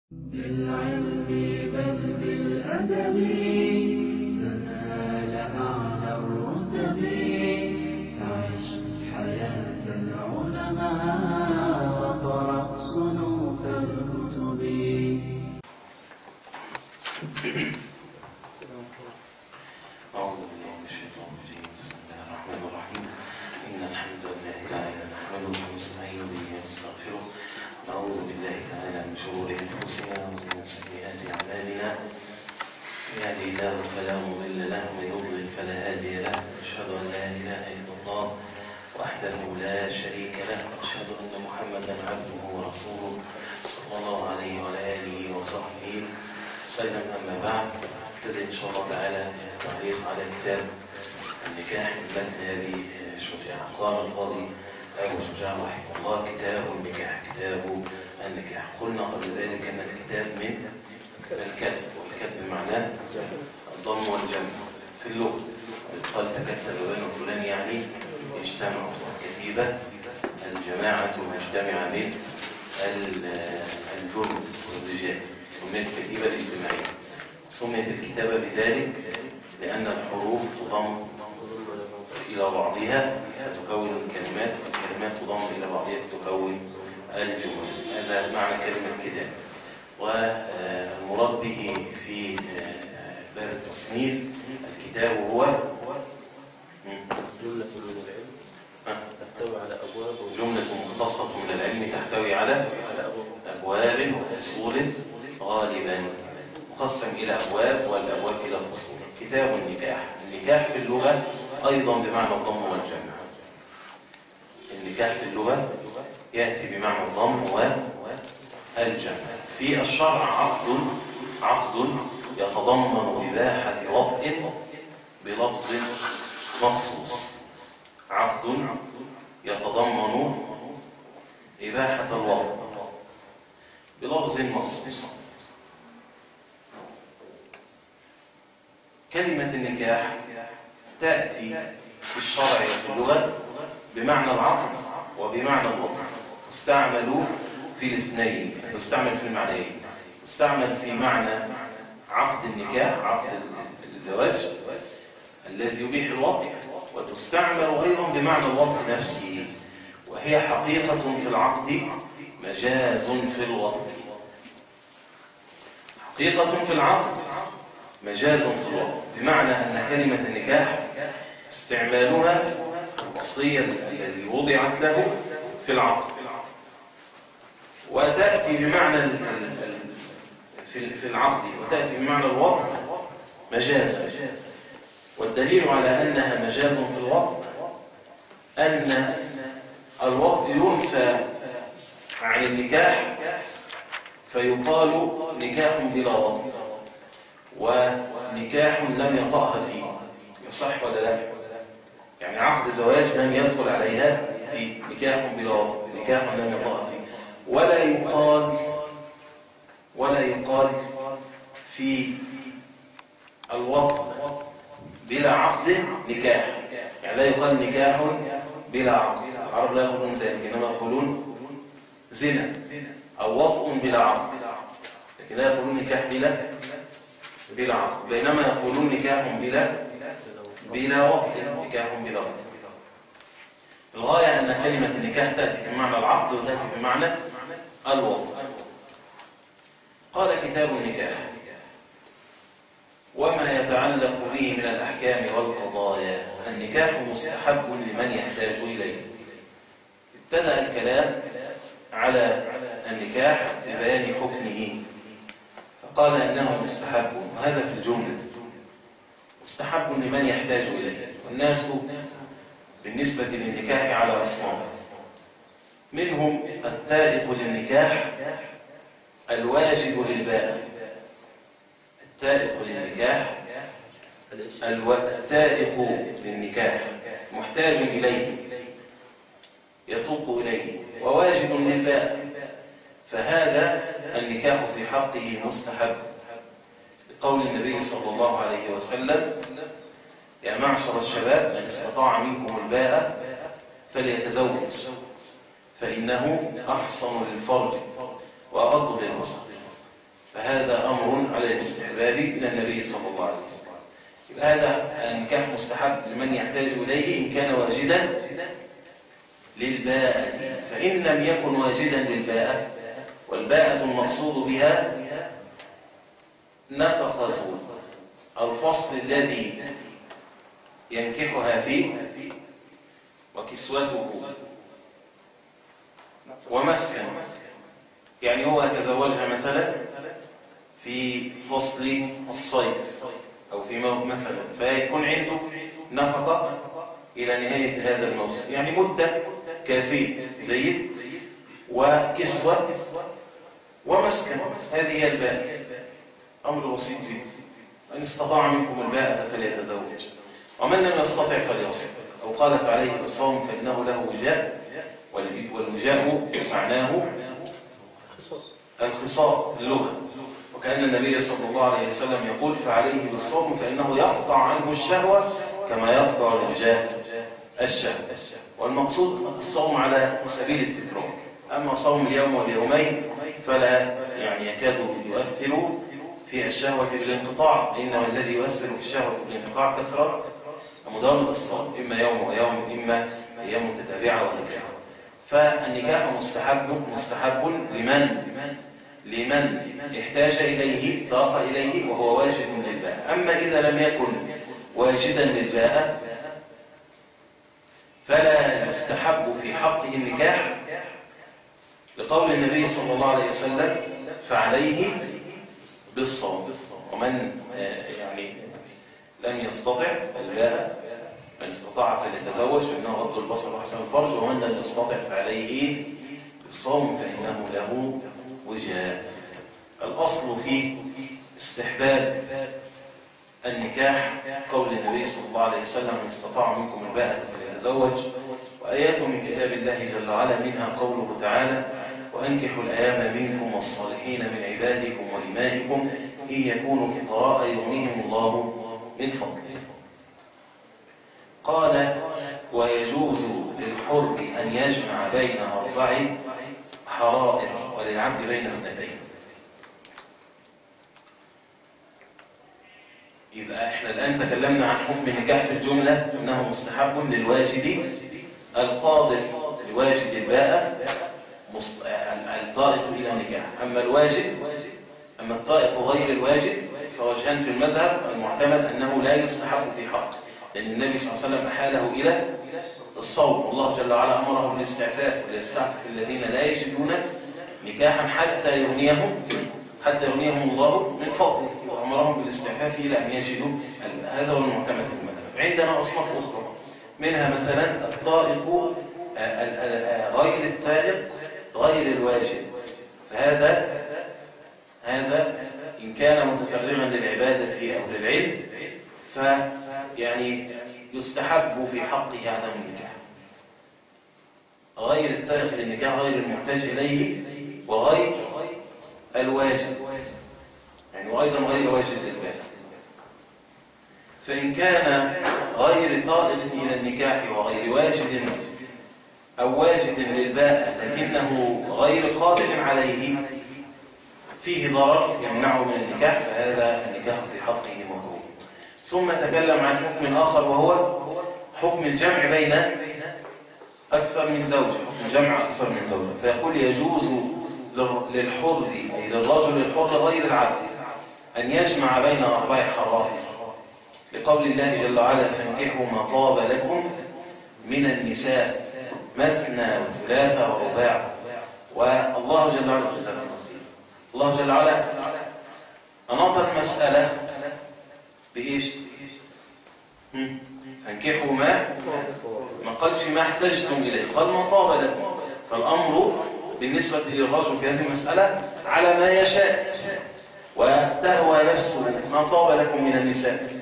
بالعلم بل بالأدب تنال أعلى الرتب. عش حياة العلماء وقرأ صنوف الكتب. أعوذ بالله من الشيطان الرجيم. بسم الله الرحمن الرحيم. إن الحمد لله تعالى نحمده ونستعين به ونستغفره. نعوذ بالله تعالى من شرور أنفسنا ومن سيئات أعمالنا. من يهده الله فلا مضل له ومن يضلل فلا هادي له. أشهد أن لا إله إلا الله وحده لا شريك له. أشهد أن محمدا عبده ورسوله صلى الله عليه وعلى آله وصحبه وسلم. أما بعد، ابتدأ إن شاء الله تعالى التعليق على كتاب النكاح المذهبي شجاع قال القاضي أبو شجاع رحمه الله: كتاب النكاح. كتاب النكاح. قلنا قبل ذلك أن الكتاب من الكتب، والكتب معناه الضم والجمع في اللغة. قال تكتب بين فلان يعني اجتمع، كتيبة الجماعة مجتمع من الجند والرجال، سميت كتيبة الاجتماعية. سميت الكتابة بذلك لأن الحروف تضم إلى بعضها فتكون الكلمات، والكلمات تضم إلى بعضها فتكون الجمل. هذا معنى كلمة كتاب. والمراد به في باب التصنيف الكتاب هو جملة من العلم تحتوي على أبواب، جملة مختصة من العلم تحتوي على أبواب وفصول، غالبا مقسم إلى أبواب والأبواب إلى فصول. كتاب النكاح. النكاح في اللغة أيضا بمعنى الضم والجمع. النكاح في اللغة يأتي بمعنى الضم والجمع. في الشرع عقد يتضمن إباحة وطء بلفظ مخصوص. عقد يتضمن إباحة الوطء بلفظ مخصوص. كلمة النكاح تأتي في الشرع في اللغة بمعنى العقد وبمعنى الوطء. استعملوا في الاثنين، استعمل في المعنيين. استعمل في معنى عقد النكاح، عقد الزواج الذي يبيح الوطء، وتستعمل أيضا بمعنى الوطء نفسه، وهي حقيقة في العقد مجاز في الوطء. حقيقة في العقد مجاز في الوطء، بمعنى أن كلمة النكاح استعمالها الوصية الذي وضعت له في العقد، وتأتي بمعنى في العقد، وتأتي بمعنى الوطء مجازا. والدليل على أنها مجاز في الوطء أن الوطء ينفى عن النكاح فيقال نكاح بلا وطء، ونكاح لم يطأها فيه. يصح ولا لا؟ يعني عقد زواج لم يدخل عليها في نكاح بلا وطء، نكاح لم يطأها فيه. ولا يقال في الوطء بلا عقد نكاح، يعني لا يقال نكاح بلا عقد. العرب لا يقولون ذلك، انما يقولون زنا او وطء بلا عقد، لكن لا يقولون نكاح بلا عقد، بينما يقولون نكاح بلا وطء، نكاح بلا وطء. الغاية أن كلمة النكاح تأتي بمعنى العقد وتأتي بمعنى الوطء. قال كتاب النكاح: وما يتعلق به من الأحكام والقضايا. النكاح مستحب لمن يحتاج إليه. ابتدأ الكلام على النكاح ببيان حكمه، فقال إنه مستحب، وهذا في الجملة مستحب لمن يحتاج إليه. والناس بالنسبة للنكاح على أصناف، منهم التائب للنكاح الواجب للبائع. التائب للنكاح التائب للنكاح محتاج إليه يتوق إليه، وواجب للبائع، فهذا النكاح في حقه مستحب، لقول النبي صلى الله عليه وسلم: يا معشر الشباب من استطاع منكم الباءة فليتزوج فإنه أحصن للفرج وأغض للبصر. فهذا أمر على الاستحباب من النبي صلى الله عليه وسلم. هذا النكاح مستحب لمن يحتاج إليه إن كان واجدا للباءة، فإن لم يكن واجدا للباءة، والباءة المقصود بها نفقة الفصل الذي ينكحها فيه وكسوته ومسكن، يعني هو يتزوجها مثلا في فصل الصيف أو في مثلا، فيكون عنده نفقة إلى نهاية هذا الموسم، يعني مدة كافية زيد وكسوة ومسكن. هذه هي الباء، أمر بسيط جدا. إن استطاع منكم الباءة فليتزوج، ومن لم يستطع فليصم، أو قال فعليه بالصوم فإنه له وجاء، والوجاء معناه الخصاء اللغة، وكأن النبي صلى الله عليه وسلم يقول فعليه بالصوم فإنه يقطع عنه الشهوة كما يقطع الوجاء الشهوة. والمقصود الصوم على سبيل التكرار، أما صوم اليوم واليومين فلا يعني يكاد يؤثر في الشهوة بالانقطاع، إنما الذي يؤثر في الشهوة بالانقطاع كثرة مداومة الصوم، إما يوم ويوم، إما أيام متتابعة وهكذا. فالنكاح مستحب لمن احتاج إليه، ضاق إليه وهو واجد للباءة. أما إذا لم يكن واجدا للباءة فلا يستحب في حقه النكاح، لقول النبي صلى الله عليه وسلم فعليه بالصوم. ومن يعني لم يستطع الباءة، من استطاع فليتزوج فإنه غض البصر وأحسن الفرج، ومن لم يستطع فعليه بالصوم فإنه له وجاء. الأصل في استحباب النكاح قول النبي صلى الله عليه وسلم من استطاع منكم الباءة فليتزوج، وآيات من كتاب الله جل وعلا منها قوله تعالى وأنكحوا الأيام منكم والصالحين من عبادكم وإمائكم إن يكونوا فقراء يغنيهم الله من فضله. قال ويجوز للحر أن يجمع بين 4 حرائر وللعبد بين 2. يبقى احنا الآن تكلمنا عن حكم النكاح في الجملة أنه مستحب للواجد القادر، لواجد الباءة الطائق إلى النكاح. أما الطائق غير الواجد فوجهان في المذهب. المعتمد أنه لا يستحب في حقه، لأن النبي صلى الله عليه وسلم أحاله إلى الصوم، والله جل وعلا أمره بالاستعفاف وليستعفف الذين لا يجدون نكاحا حتى يغنيهم الله من فضله، وأمرهم بالاستعفاف إلى أن يجدوا. هذا هو المعتمد في المذهب. عندنا أصناف أخرى، منها مثلا الطائق غير الطائق غير الواجد، فهذا إن كان متفرغا للعبادة أو للعلم فيعني يستحب في حقه عدم النكاح. غير الطائق للنكاح غير المحتاج إليه وغير الواجد، يعني وأيضا غير واجد للباء. فإن كان غير طائق إلى النكاح وغير واجد أو واجد للباء لكنه غير قادر عليه فيه ضرر يمنعه من النكاح، فهذا النكاح في حقه مكروه. ثم تكلم عن حكم آخر وهو حكم الجمع بين أكثر من زوجة، الجمع أكثر من زوجة. فيقول يجوز للحر أي للرجل الحر غير العبد أن يجمع بين 4 حرائر، لقول الله جل وعلا فانكحوا ما طاب لكم من النساء مثنى وثلاث ورباع. والله جل وعلا الله جل وعلا أناط المسألة بإيش؟ فانكحوا ما قالش ما احتجتم إليه، قال ما طاب لكم. فالأمر بالنسبة للرجل في هذه المسألة على ما يشاء، وتهوى نفسه ما طاب لكم من النساء،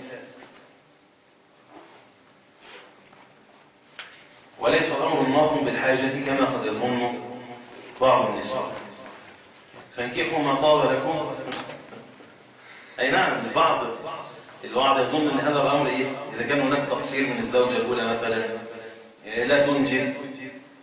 وليس الأمر الناط بالحاجة كما قد يظن بعض النساء. فانكحوا ما طاب لكم، أي نعم البعض يظن أن هذا الأمر إذا كان هناك تقصير من الزوجة الأولى مثلا، لا تنجب،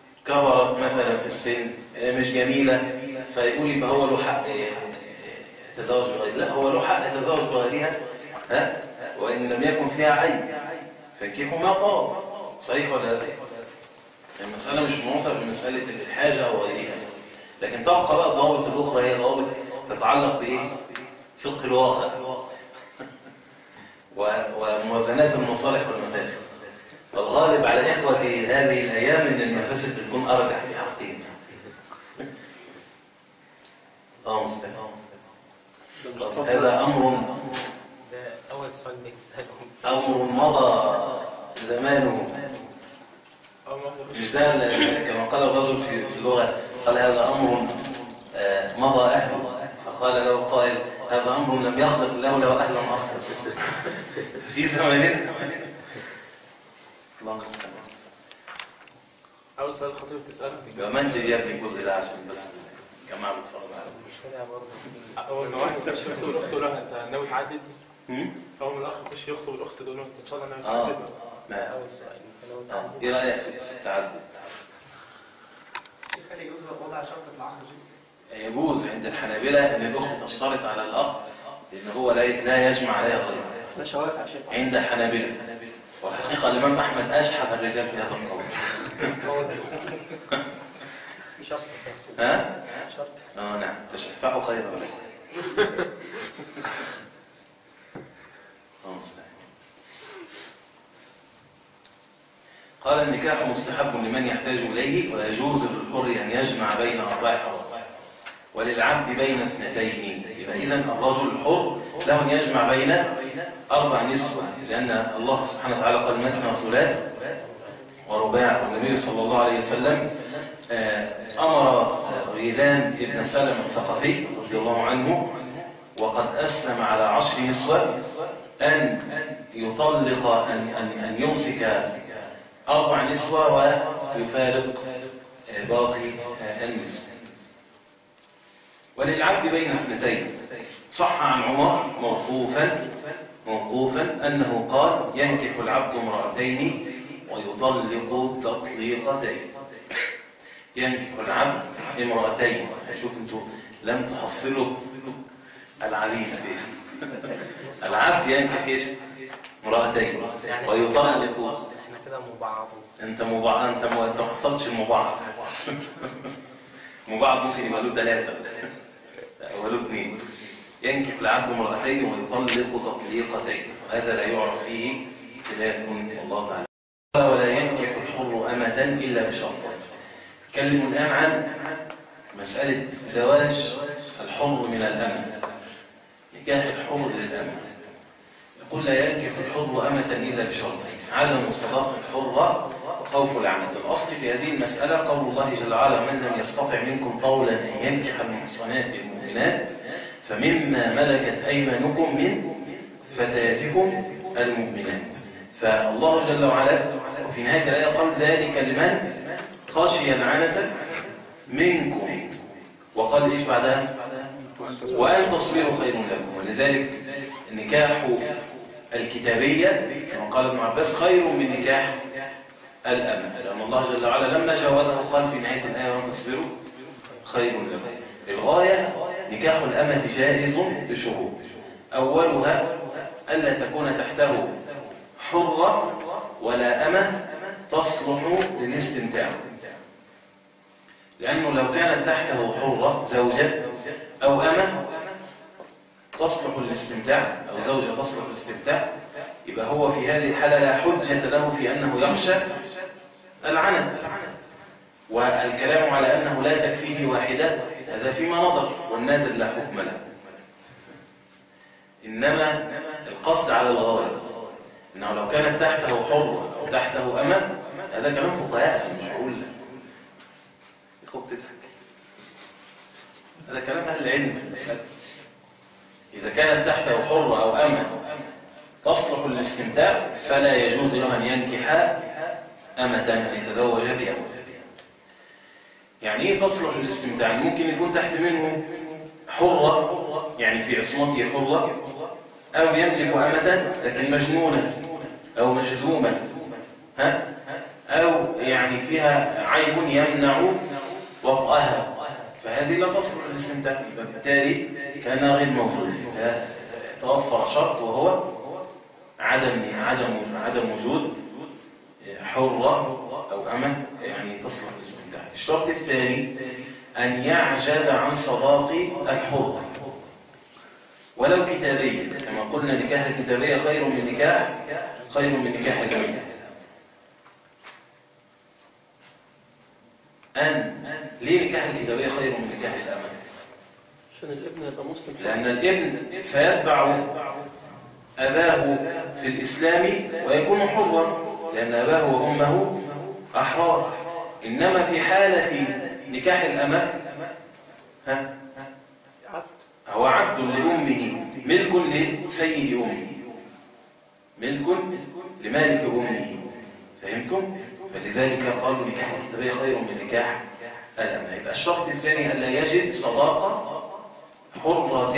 كبرت مثلا في السن، مش جميلة، فيقول يبقى هو له حق تتزوج بغيرها، لا هو له حق يتزوج بغيرها وإن لم يكن فيها عيب، فانكحوا ما طاب. صحيح ولا لا؟ المسألة مش مرتبطة بمسألة الحاجة أو غيرها، لكن تبقى بقى الضوابط الأخرى هي ضوابط تتعلق بإيه؟ فقه الواقع وموازنات المصالح والمفاسد. والغالب على إخوة هذه الأيام إن المفاسد بتكون أرجح في حقهم. مستحيل. هذا أمر أمر مضى زمانه، مش ده كما قال الرجل في اللغة، قال هذا أمر مضى أهله، فقال له قائل هذا أمر لم يخلق الله له أهلا أصلا. في زماننا الله المستعان. أول سؤال خطير تسأله منتج يا ابني الجزء ده عشان بس الجماعة بتتفرج على أول ما واحد يخش يخطب الأخت تقول لها أنت ناوي تعدد؟ أول ما الأخ يخش يخطب الأخت تقول له أنت إن شاء الله ناوي تعدد؟ لا. أول سؤال إيه رأيك في التعدد؟ يجوز عند الحنابلة أن الأخت تشترط على الأخ إن هو لا يجمع عليها غيره. مش هوافق عند الحنابلة، والحقيقة الإمام أحمد أشحذ الرجال في هذا القول. شرط. شرط. نعم، تشفعوا خيرا لكم. قال النكاح مستحب لمن يحتاج إليه، ويجوز للحر أن يجمع بين أربع حرام، وللعبد بين اثنتين. يبقى إذن الرجل الحر له أن يجمع بين أربع نسوة، لأن الله سبحانه وتعالى قال مثنى وثلاث ورباع. والنبي صلى الله عليه وسلم أمر غيلان ابن سلم الثقفي رضي الله عنه وقد أسلم على 10 نسوة أن يطلق أن يمسك 4 نسوة ويفارق باقي النسوة. وللعبد بين اثنتين. صح عن عمر موقوفا أنه قال ينكح العبد امرأتين ويطلق تطليقتين. ينكح العبد امرأتين. شوف انتوا لم تحصلوا العبيد فيه. العبد ينكح ايش؟ امرأتين ويطلق. احنا كده مبعض. انت ما حصلتش المبعض. مبعض ممكن يبقى له 3 او له 2. ينكح العبد امرأتين ويطلق تطليقتين، هذا لا يعرف فيه خلاف والله تعالى. ولا ينكح الحر أمة إلا بشرطين. نتكلم الآن عن مسألة زواج الحر من الأمة. نكاح الحر للأمة، يقول لا ينكح الحر أمة إلا بشرطين: عدم صداقة الحرة وخوف العنة. الأصل في هذه المسألة قول الله جل وعلا: من لم يستطع منكم طولا أن ينكح المحصنات المؤمنات فمما ملكت أيمانكم من فتياتكم المؤمنات. فالله جل وعلا وفي نهاية الآية قال: ذلك لمن خشي العنة منكم. وقال إيش بعدها؟ وأن تصبروا خير لكم. ولذلك النكاح الكتابية كما قال ابن عباس خير من نكاح الأمة، لأن الله جل وعلا لما جوزه قال في نهاية الآية: وأن تصبروا خير لكم. الغاية نكاح الأمة جائز بشروط: أولها ألا تكون تحته حرة ولا أمة تصلح للاستمتاع، لأنه لو كانت تحته حرة زوجة أو أمة تصلح للاستمتاع أو زوجة تصلح للاستمتاع، يبقى هو في هذه الحالة لا حجة له في أنه يخشى العنت. والكلام على أنه لا تكفيه واحدة هذا فيما نظر، والنادر لا حكم له. إنما القصد على الغاية، إنه لو كانت تحته حرة أو تحته أمة، هذا كلام فقهاء مش هقول لك يخط تضحك، هذا كلام أهل العلم. إذا كانت تحته حرة أو أمة تصلح للاستمتاع فلا يجوز له أن ينكح أمة، أن يتزوج بها. يعني إيه تصلح للاستمتاع؟ ممكن يكون تحت منه حرة، يعني في عصمته حرة، أو يملك أمة لكن مجنونة أو مجزومة، أو يعني فيها عيب يمنع وطئها، فهذه لا تصلح للاستمتاع، فبالتالي كان غير موجود. توفر شرط وهو عدم وجود حرة أو أمة يعني تصلح للاستمتاع. الشرط الثاني أن يعجز عن صداق الحرة ولو كتابيا، كما قلنا نكاح الكتابية خير من نكاح الجميع. ليه نكاح الكتابية خير من نكاح الأمة؟ عشان الابن يبقى مسلم، لأن الابن سيتبع أباه في الإسلام ويكون حرا، لأن أباه وأمه أحرار. إنما في حالة نكاح الأمة هو عبد لأمه، ملك لسيد أمه، ملك لمالك أمه. فهمتم؟ فلذلك قالوا نكاح الكتابية خير من نكاح الأمة. يبقى الشرط الثاني ألا يجد صداقة حرة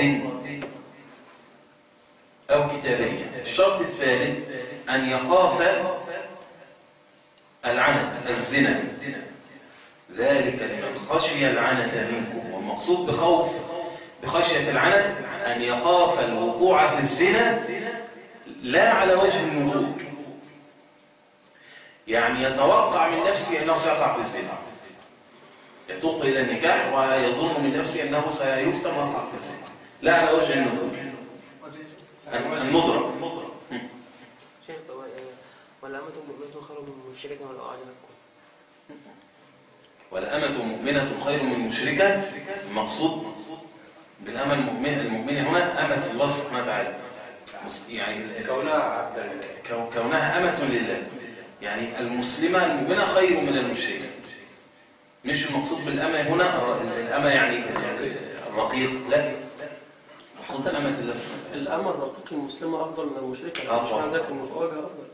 أو كتابية. الشرط الثالث أن يخاف العنت الزنا، ذلك لمن خشي العنت منكم. والمقصود بخشية العنت أن يخاف الوقوع في الزنا لا على وجه النبوغ، يعني يتوقع من نفسه أنه سيقع في الزنا، يتوق إلى النكاح ويظن من نفسه أنه سيفتن ويقع في الزنا، لا على وجه النبوغ النظرة. شيخ ولا أمة مؤمنة خير من مشركة ولو أعجبتكم؟ ولا أمة مؤمنة خير من مشركة. المقصود بالأمة المؤمنة هنا أمة الله سبحانه وتعالى، يعني كونها أمة لله، يعني المسلمة المؤمنة خير من المشركة. مش المقصود بالأمة هنا الأمة يعني الرقيق، لا، المقصود أمة الله سبحانه وتعالى. الأمة الرقيق المسلمة أفضل من المشركة، مش معنى ذلك أن زواجها أفضل.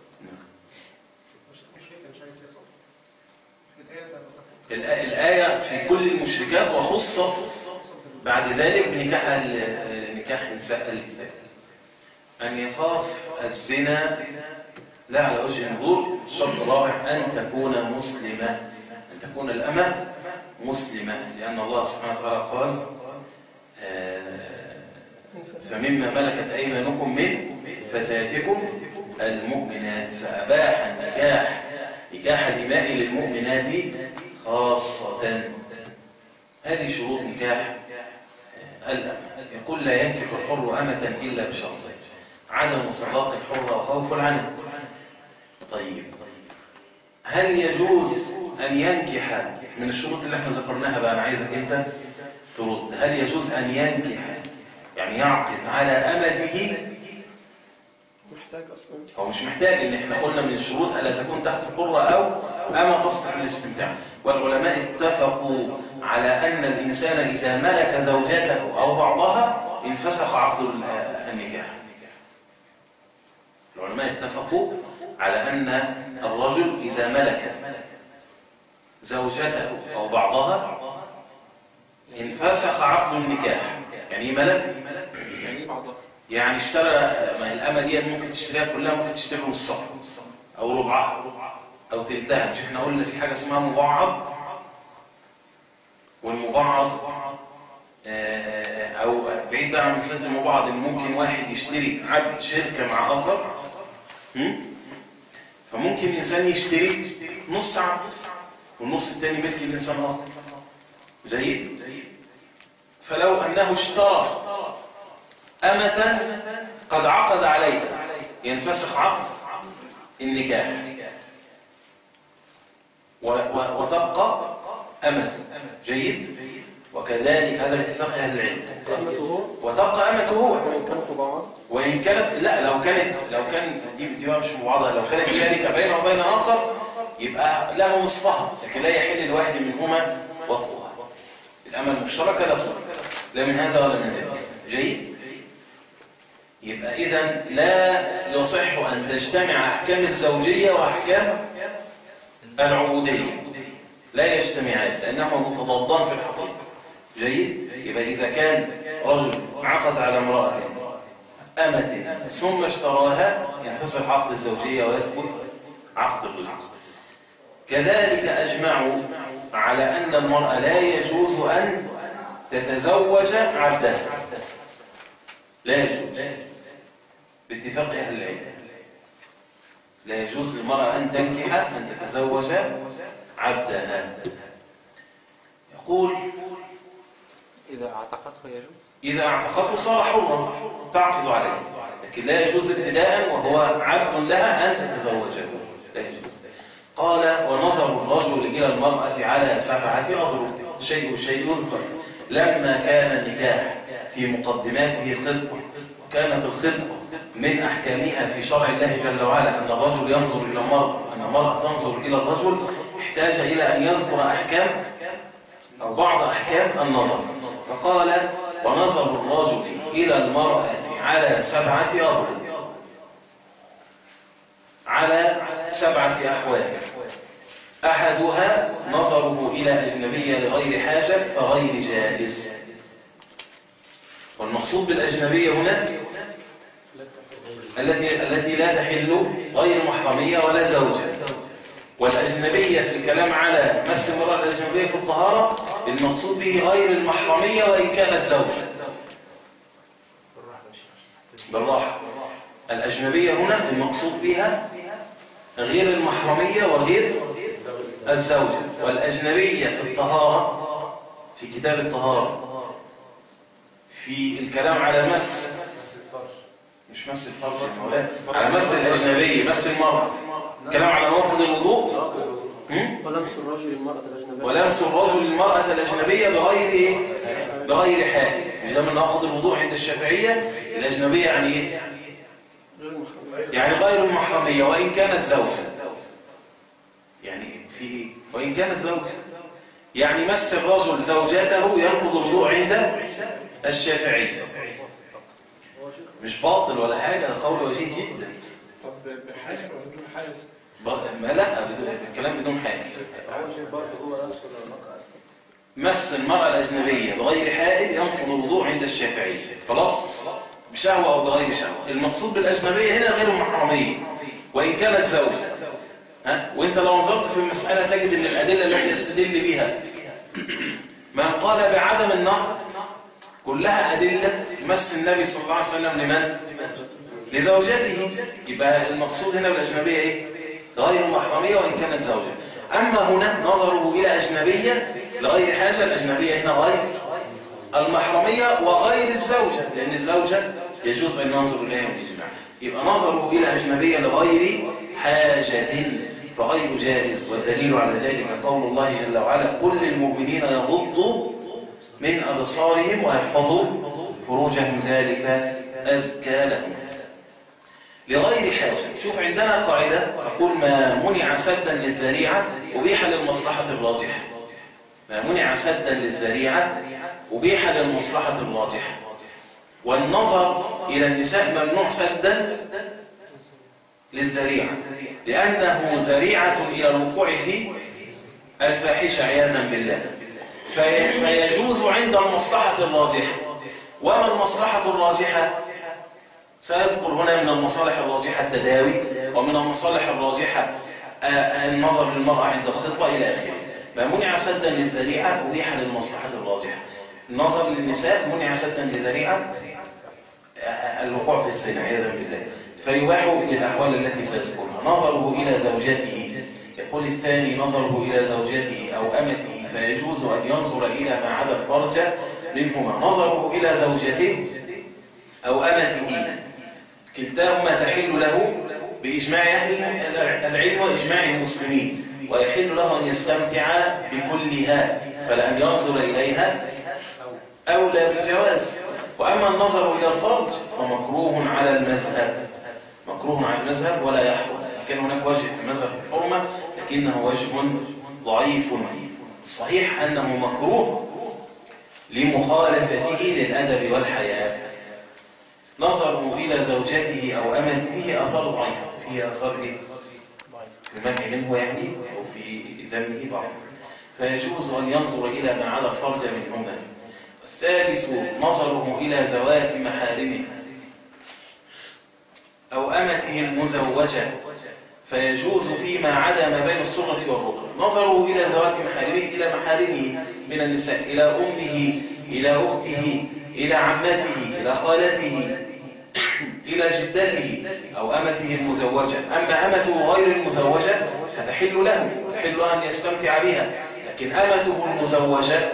الآية في كل المشركات، وخصت بعد ذلك بنكاح نساء الكتاب. أن يخاف الزنا لا على وجه النظور. الشرط الرابع أن تكون مسلمة، أن تكون الأمة مسلمة، لأن الله سبحانه وتعالى قال فمما ملكت أيمانكم من فتياتكم المؤمنات، فأباح نكاح دماء للمؤمنات خاصة. هذه شروط نكاح الأمة. يقول لا ينكح الحر أمة إلا بشرطين: عدم صداق الحر وخوف العنت. طيب، هل يجوز أن ينكح من الشروط اللي احنا ذكرناها بقى؟ أنا عايزك أنت ترد. هل يجوز أن ينكح يعني يعقد على أمته؟ محتاج أصلا، هو مش محتاج. إن احنا قلنا من الشروط ألا تكون تحت حرة أو أما تصلح للاستمتاع. والعلماء اتفقوا على أن الإنسان إذا ملك زوجته أو بعضها انفسخ عقد النكاح. العلماء اتفقوا على أن الرجل إذا ملك زوجته أو بعضها انفسخ عقد النكاح. يعني ملك يعني بعضها، يعني اشترى. ما الأمة دي ممكن تشتريها كلها، ممكن تشتري نصها أو ربعها أو تلتها. مش احنا قلنا في حاجة اسمها مبعض؟ والمبعض أو بعيد بقى عن مسألة المبعض، إن ممكن واحد يشتري عقد شركة مع آخر، فممكن الإنسان يشتري نص عقد والنص الثاني ملك الإنسان آخر. جيد. فلو أنه اشترى أمة قد عقد عليها ينفسخ عقد النكاح وتبقى أمته. جيد. وكذلك هذا الاتفاق أهل العلم، وتبقى أمته هو وإن كانت لا، لو كان دي مش مبعضة، لو كانت شركة بينه وبين آخر يبقى له نصفها، لكن لا يحل لواحد منهما وطئها. الأمة المشتركة لا تطلق لا من هذا ولا من ذلك. جيد. يبقى إذن لا يصح أن تجتمع أحكام الزوجية وأحكام العبودية، لا يجتمعان لأنهما متضادان في الحقيقة. جيد. يبقى إذا كان رجل عقد على امرأة أمة ثم اشتراها ينفصل عقد الزوجية ويثبت عقد الرجل. كذلك أجمعوا على أن المرأة لا يجوز أن تتزوج عبدها، لا يجوز باتفاق أهل العلم، لا يجوز للمرأة أن تنكح أن تتزوج عبدها. يقول إذا اعتقدته يجوز. إذا اعتقدته صار حرا تعقد عليه، لكن لا يجوز ابتداء وهو عبد لها أن تتزوجه، لا يجوز. قال ونظر الرجل إلى المرأة على 7 أضرب، شيء يذكر لما كان النكاح في مقدماته خطبة، وكانت الخطبة من أحكامها في شرع الله جل وعلا أن الرجل ينظر إلى المرأة، أن المرأة تنظر إلى الرجل، احتاج إلى أن يذكر أحكام أو بعض أحكام النظر، فقال ونظر الرجل إلى المرأة على 7 أضرب، على 7 أحوال. أحدها نظره إلى أجنبية لغير حاجة فغير جائز. والمقصود بالأجنبية هنا التي لا تحل غير محرمية ولا زوجة. والأجنبية في الكلام على مس المرأة الأجنبية في الطهارة المقصود به غير المحرمية وإن كانت زوجة. بالراحة، الأجنبية هنا المقصود بها غير المحرمية وغير الزوجة. والأجنبية في الطهارة في كتاب الطهارة في الكلام على مس، مش مس الفرج على مس الأجنبية، مس المرأة، الكلام على نواقض الوضوء، ولمس الرجل المرأة الأجنبية، ولمس الرجل المرأة الأجنبية بغير إيه؟ بغير حاجة. مش ده من نواقض الوضوء عند الشافعية؟ الأجنبية يعني إيه؟ يعني غير المحرمية وإن كانت زوجة. يعني في إيه؟ وإن كانت زوجة، يعني مس الرجل زوجته ينقض الوضوء عند الشافعية، مش باطل ولا حاجة، ده قول وجيه جدا. طب بحاجة ولا بدون حاجة؟ ما لا، الكلام بدون حاجة. أول شيء برضه هو نفسه المرأة، مس المرأة الأجنبية بغير حائل ينقض الوضوء عند الشافعية، خلاص، بشهوة أو بغير شهوة. المقصود بالأجنبية هنا غير المحرمية وإن كانت زوجة. وإنت لو نظرت في المسألة تجد أن الأدلة التي يستدل بها من قال بعدم النقض كلها أدلة مس النبي صلى الله عليه وسلم لمن؟ لزوجته. يبقى المقصود هنا بالأجنبية إيه؟ غير المحرمية وإن كانت زوجة. أما هنا نظره إلى أجنبية لغير حاجة، الأجنبية هنا غير المحرمية وغير الزوجة، لأن الزوجة يجوز أن ننظر إليها بالإجماع. يبقى نظره إلى أجنبية لغير حاجة فغير جائز. والدليل على ذلك قول الله جل وعلا قل للمؤمنين يغضوا من أبصارهم ويحفظوا فروجهم ذلك أزكى لهم. لغير حاجة. شوف عندنا قاعدة تقول ما منع سدا للذريعة أبيح للمصلحة الراجحة. ما منع سدا للذريعة أبيح للمصلحة الراجحة. والنظر إلى النساء ممنوع سدا للذريعة لأنه ذريعة إلى الوقوع في الفاحشة عياذا بالله، فيجوز عند المصلحة الراجحة. وما المصلحة الراجحة؟ سأذكر هنا من المصالح الراجحة التداوي، ومن المصالح الراجحة النظر للمرأة عند الخطبة إلى آخره. ما منع سدا للذريعة أبيح للمصلحة الراجحة. النظر للنساء منع سدا للذريعة الوقوع في الزنا عياذا بالله، فيباح للأحوال التي سيذكرها. نظره إلى زوجته، يقول الثاني نظره إلى زوجته أو أمته فيجوز أن ينظر إلى ما عدا الفرج منهما. نظره إلى زوجته أو أمته كلتاهما تحل له بإجماع أهل العلم وإجماع المسلمين، ويحل له أن يستمتع بكلها، فلأن ينظر إليها أولى بالجواز. وأما النظر إلى الفرج فمكروه على المذهب، مكروه على المذهب ولا يحرم. كان هناك وجه في مذهب الحرمة لكنه وجه ضعيف. صحيح أنه مكروه لمخالفته للأدب والحياء. نظره إلى زوجته أو أمته أثار ضعيفة، فيه أثار إيه؟ المنع منه يعني، أو في ذنبه ضعيف، فيجوز أن ينظر إلى ما على الفرج منهما. الثالث نظره إلى ذوات محارمه أو أمته المزوجة، فيجوز فيما عدا ما بين السرة والركبة. نظره إلى ذوات محارمه إلى محارمه من النساء، إلى أمه إلى أخته، إلى عمته، إلى خالته، إلى جدته، أو أمته المزوجة. أما أمته غير المزوجة فتحل له، يحل أن يستمتع بها. لكن أمته المزوجة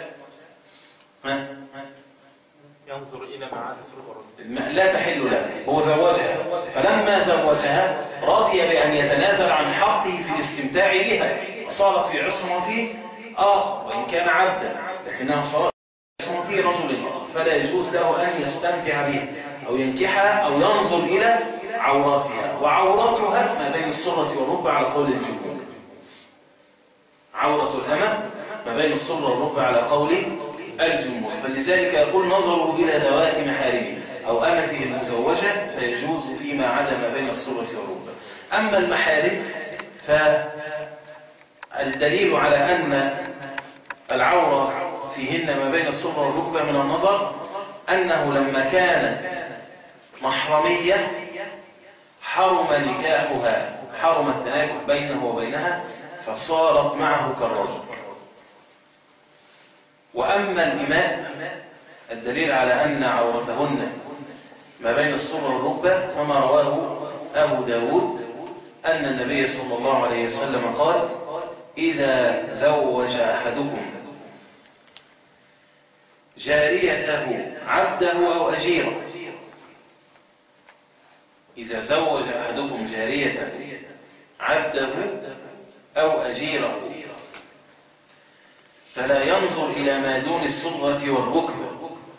ينظر إلى معاد الرجل لا تحل له، هو زوجها، فلما زوجها رضي بأن يتنازل عن حقه في الاستمتاع بها، صارت في عصمة آخر وإن كان عبدا، لكنها صارت في عصمة رجل آخر، فلا يجوز له أن يستمتع بها أو ينكحها أو ينظر إلى عوراتها. وعورتها ما بين السرة والركبة على قول الجمهور. عورة الأمة ما بين السرة والركبة على قول الجمهور. فلذلك يقول نظره إلى ذوات محارمه أو أمته المزوجة فيجوز فيما عدا ما بين السرة والركبة. أما المحارم فالدليل على أن العورة فيهن ما بين السرة والركبة من النظر أنه لما كانت محرمية حرم نكاحها، حرم التناكح بينه وبينها، فصارت معه كالرجل. وأما الإماء الدليل على أن عورتهن ما بين السرة والركبة فما رواه أبو داود أن النبي صلى الله عليه وسلم قال: إذا زوج أحدكم جاريته عبده أو أجيره، إذا زوج أحدكم جاريته عبده أو أجيره فلا ينظر إلى ما دون السرة والركبة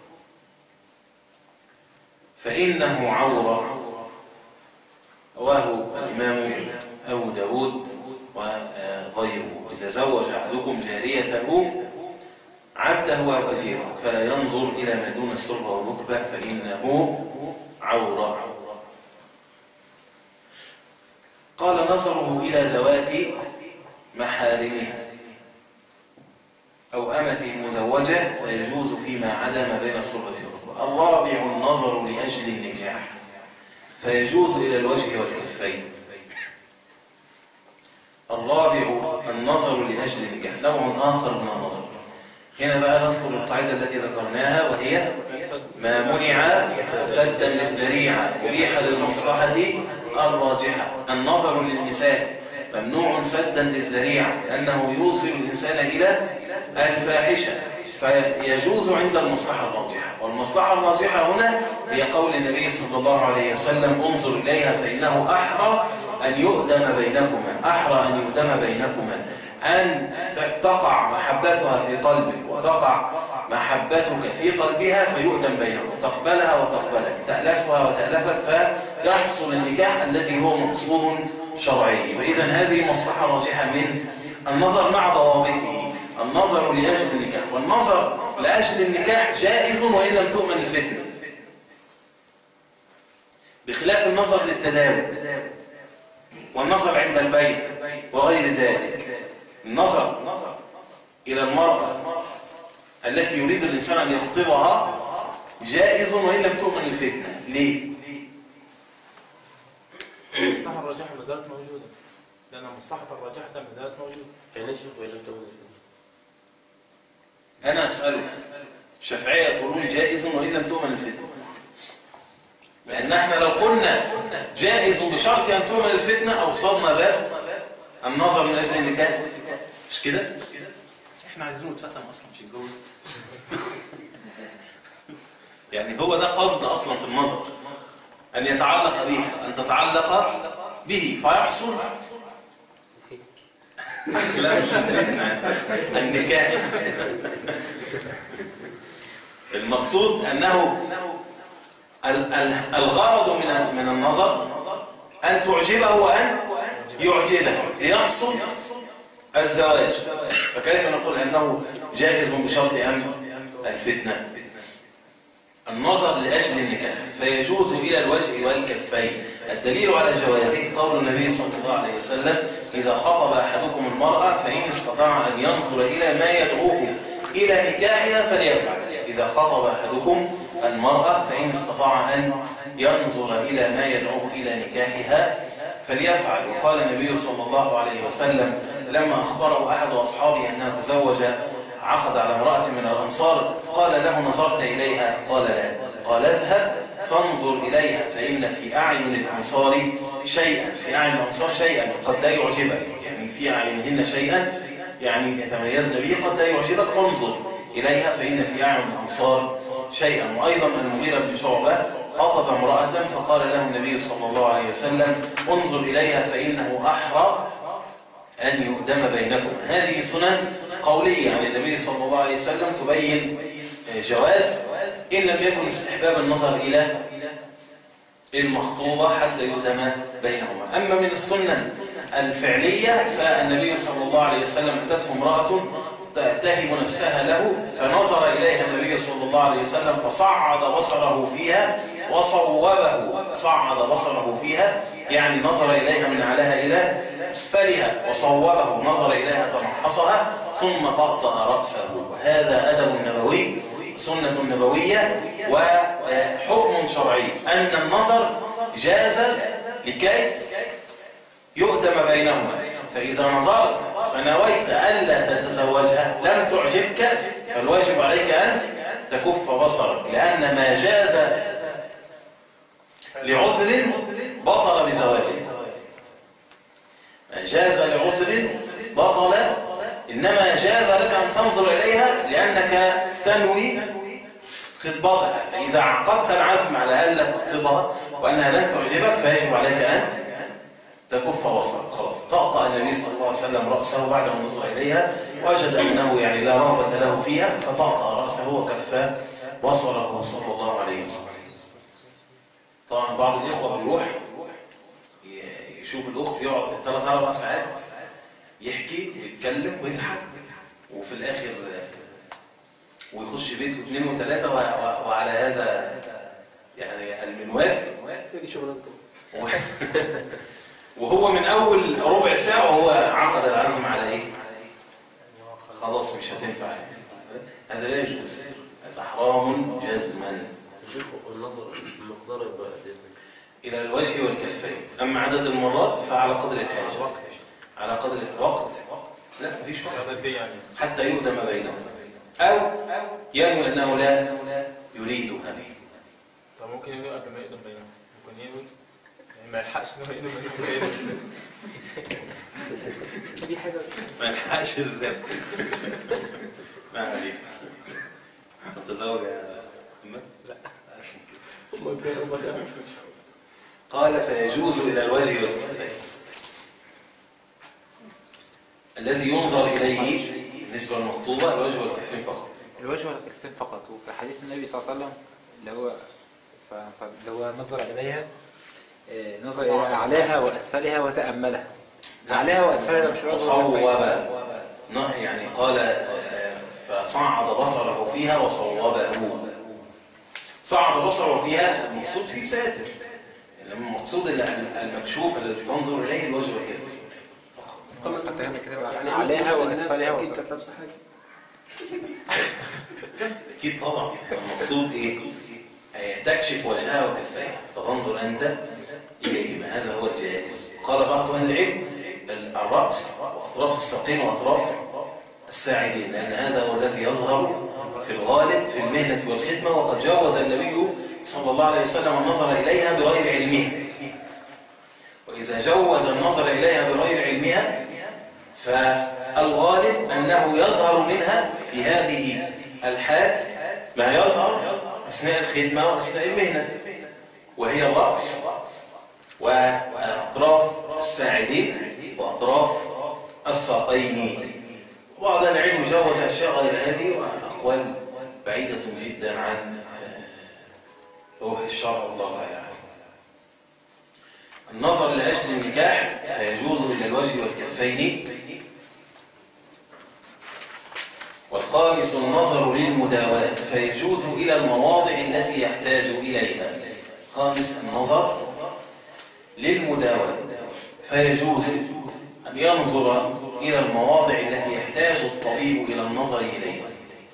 فإنه عورة. رواه الإمام أبو داود وغيره: إذا زوج أحدكم جاريته عبده أو أجيره فلا ينظر إلى ما دون السرة والركبة فإنه عورة. قال: نظره إلى ذوات محارمه أو أمته المزوجة فيجوز فيما عدا ما بين السرة والركبة. الرابع النظر لأجل النكاح فيجوز إلى الوجه والكفين. الرابع النظر لأجل النكاح، نوع آخر من النظر. هنا بقى نذكر القاعدة التي ذكرناها وهي ما منع سدا للذريعة أبيح للمصلحة الراجحة. النظر للنساء ممنوع سدا للذريعة لأنه يوصل الإنسان إلى الفاحشة، فيجوز عند المصلحة الراجحة. والمصلحة الراجحة هنا هي قول النبي صلى الله عليه وسلم: انظر إليها فإنه أحرى أن يؤدم بينكما، أحرى أن يؤدم بينكما، أن تقع محبتها في قلبك وتقع محبتك في قلبها فيؤدم بينكم، تقبلها وتقبلك، تألفها وتألفك، فيحصل النكاح الذي هو مقصود شرعي. وإذا هذه مصلحة راجحة من النظر مع ضوابطه. النظر لأجل النكاح، والنظر لأجل النكاح جائز وإن لم تؤمن الفتنة، بخلاف النظر للتداول والنظر عند البيع وغير ذلك. النظر إلى المرأة التي يريد الإنسان أن يخطبها جائز وإن لم تؤمن الفتنة. ليه؟ المصلحة الراجحة ما زالت موجودة، لأن المصلحة الراجحة ما زالت موجودة. يعني الشيخ وإن لم تؤمن الفتنة. أنا أسأله، الشافعية يقولون جائز وإن لم تؤمن الفتنة، لأن احنا لو قلنا جائز بشرط أن تؤمن الفتنة أوصلنا باب النظر من أجل النكاح، مش كده؟ احنا عايزين نتفتن أصلا مش نتجوز. يعني هو ده قصد أصلا في النظر، أن يتعلق بها، أن تتعلق به فيحصل لا مش النكاح. المقصود أنه الغرض من النظر أن تعجبه وأن يعجبه ليحصل الزواج. فكيف نقول أنه جائز بشرط أن الفتنة؟ النظر لأجل النكاح فيجوز إلى الوجه والكفين. الدليل على جوازه قول النبي صلى الله عليه وسلم: إذا خطب أحدكم المرأة فإن استطاع أن ينظر إلى ما يدعوه إلى نكاحها فليفعل. إذا خطب أحدكم المرأة فإن استطاع أن ينظر إلى ما يدعوه إلى نكاحها فليفعل. وقال النبي صلى الله عليه وسلم لما أخبره أحد أصحابه أنه تزوج عقد على امرأة من الأنصار قال له نظرت إليها؟ قال لا. قال اذهب فانظر إليها فإن في أعين الأنصار شيئا، في أعين الأنصار شيئا قد لا يعجبك، يعني في أعينهن شيئا يعني يتميزن به قد لا يعجبك، فانظر إليها فإن في أعين الأنصار شيئا. وأيضا المغيرة بن شعبة خاطب امرأة فقال له النبي صلى الله عليه وسلم انظر إليها فإنه أحرى أن يؤدم بينكم. هذه سنن قولية عن النبي صلى الله عليه وسلم تبين جواز إن لم يكن استحباب النظر إلى المخطوبة حتى يؤدم بينهما. أما من السنن الفعلية فالنبي صلى الله عليه وسلم أتته امرأة تتهم نفسها له فنظر إليها النبي صلى الله عليه وسلم فصعد بصره فيها وصوبه. صعد بصره فيها يعني نظر إليها من أعلاها إلى أسفلها، وصوبه نظر إليها فمحصها ثم طأطأ رأسه. هذا أدب نبوي، سنة نبوية وحكم شرعي أن النظر جاز لكي يؤتم بينهما. فإذا نظرت فنويت ألا تتزوجها لم تعجبك فالواجب عليك أن تكف بصرك، لأن ما جاز لعذر بطل بزواجه. ما جاز لعذر بطل، إنما جاز لك أن تنظر إليها لأنك تنوي خطبتها. فإذا عقدت العزم على ألا تخطبها وأنها لن تعجبك فيجب عليك أن تكف بصرك. خلاص. طأطأ النبي صلى الله عليه وسلم رأسه بعد أن نظر إليها، وجد أنه يعني لا رغبة له فيها فطأطأ رأسه وكف بصره صلى الله عليه وسلم. طبعا بعض الإخوة بيروح يشوف الأخت يقعد 3-4 ساعات يحكي ويتكلم ويضحك، وفي الآخر ويخش بيته 2 و3 وعلى هذا يعني المنوال دي شغلانته. وهو من أول ربع ساعة وهو عقد العزم على إيه؟ خلاص مش هتنفع. هذا لا يجوز، هذا حرام جزما. النظر المقدار إلى الوجه والكفين. أما عدد المرات فعلى قدر الحاجة، على قدر الوقت. لا مفيش وقت حتى يؤدم بينهم، أو ينوي أنه لا يريدها. طب ممكن ينوي قبل ما يقدم بينهم، ممكن ينوي يعني ما يلحقش انه يقدم بينهم. دي حاجة ما يلحقش ازاي؟ ما عليك. تتزوج يا محمد؟ لا. قال فيجوز إلى الوجه والكفين. الذي ينظر إليه بالنسبة للمخطوبة الوجه والكفين فقط. الوجه والكفين فقط. وفي حديث النبي صلى الله عليه وسلم اللي هو نظر إليها، نظر إلى أعلاها وأسفلها وتأملها. أعلاها وأسفلها مش وصوب يعني قال فصعد بصره فيها وصوبه. صعد بصره فيها المقصود فيه ساتر، المقصود المكشوف الذي تنظر إليه الوجه والكفين. يعني عليها وأسفلها انت لابسه حاجة. أكيد طبعا. المقصود إيه؟ تكشف وجهها وكفيها فتنظر أنت إليهما. هذا هو الجائز. قال بعض أهل العلم الرأس وأطراف الساقين وأطراف الساعدين، لأن هذا هو الذي يظهر في الغالب في المهنة والخدمة. وقد جاوز النبي صلى الله عليه وسلم النظر إليها بغير علمها. وإذا جوز النظر إليها بغير علمها فالغالب أنه يظهر منها في هذه الحال ما يظهر أثناء الخدمة وأثناء المهنة، وهي الرأس وأطراف الساعدين وأطراف الساقين. وبعض العلم جوز أشياء غير هذه، وأقوال بعيدة جدا عن روح الشرع والله يعني. النظر لأجل النكاح فيجوز إلى الوجه والكفين. والخامس النظر للمداواة فيجوز إلى المواضع التي يحتاج إليها. خامس النظر للمداواة فيجوز أن ينظر إلى المواضع التي يحتاج الطبيب إلى النظر إليها.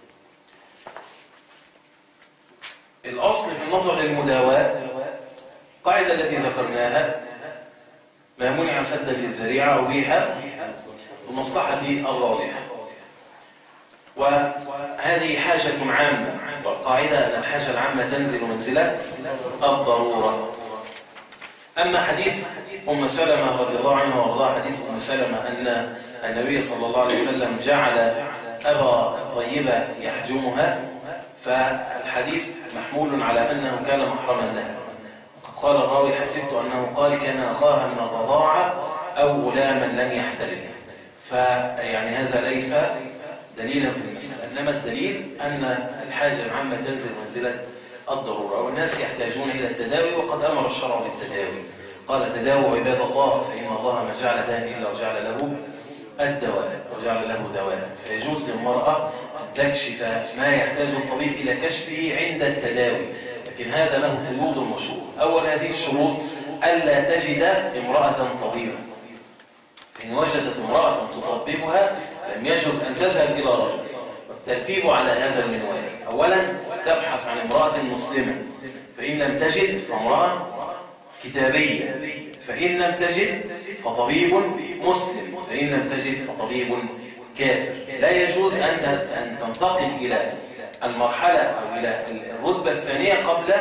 الأصل في النظر للمداواة قاعدة التي ذكرناها: ما منع سدا للذريعة أبيح المصلحة الراجحة. وهذه حاجة عامة، والقاعدة أن الحاجة العامة تنزل منزلة الضرورة. أما حديث أم سلمة رضي الله عنها وارضاها، حديث أم سلمة أن النبي صلى الله عليه وسلم جعل أبا طيبة يحجمها، فالحديث محمول على أنه كان محرما لها. قال الراوي: حسبت أنه قال كان أخاها من الرضاعة أو غلاما لم يحتلم. فيعني هذا ليس دليلا في المسألة، إنما الدليل أن الحاجة العامة تنزل منزلة الضرورة، والناس يحتاجون إلى التداوي، وقد أمر الشرع بالتداوي. قال: تداووا عباد الله فإن الله ما جعل داء إلا وجعل له الدواء وجعل له دواء. فيجوز للمرأة أن تكشف ما يحتاج الطبيب إلى كشفه عند التداوي، لكن هذا له قيود وشروط. أول هذه الشروط: ألا تجد امرأة طبيبة، فإن وجدت امرأة تطببها لم يجوز أن تذهب إلى رجل. والترتيب على هذا المنوال: أولا تبحث عن امرأة مسلمة، فإن لم تجد فامرأة كتابية، فإن لم تجد فطبيب مسلم، فإن لم تجد فطبيب كافر. لا يجوز أن تنتقل إلى المرحلة أو إلى الرتبة الثانية قبل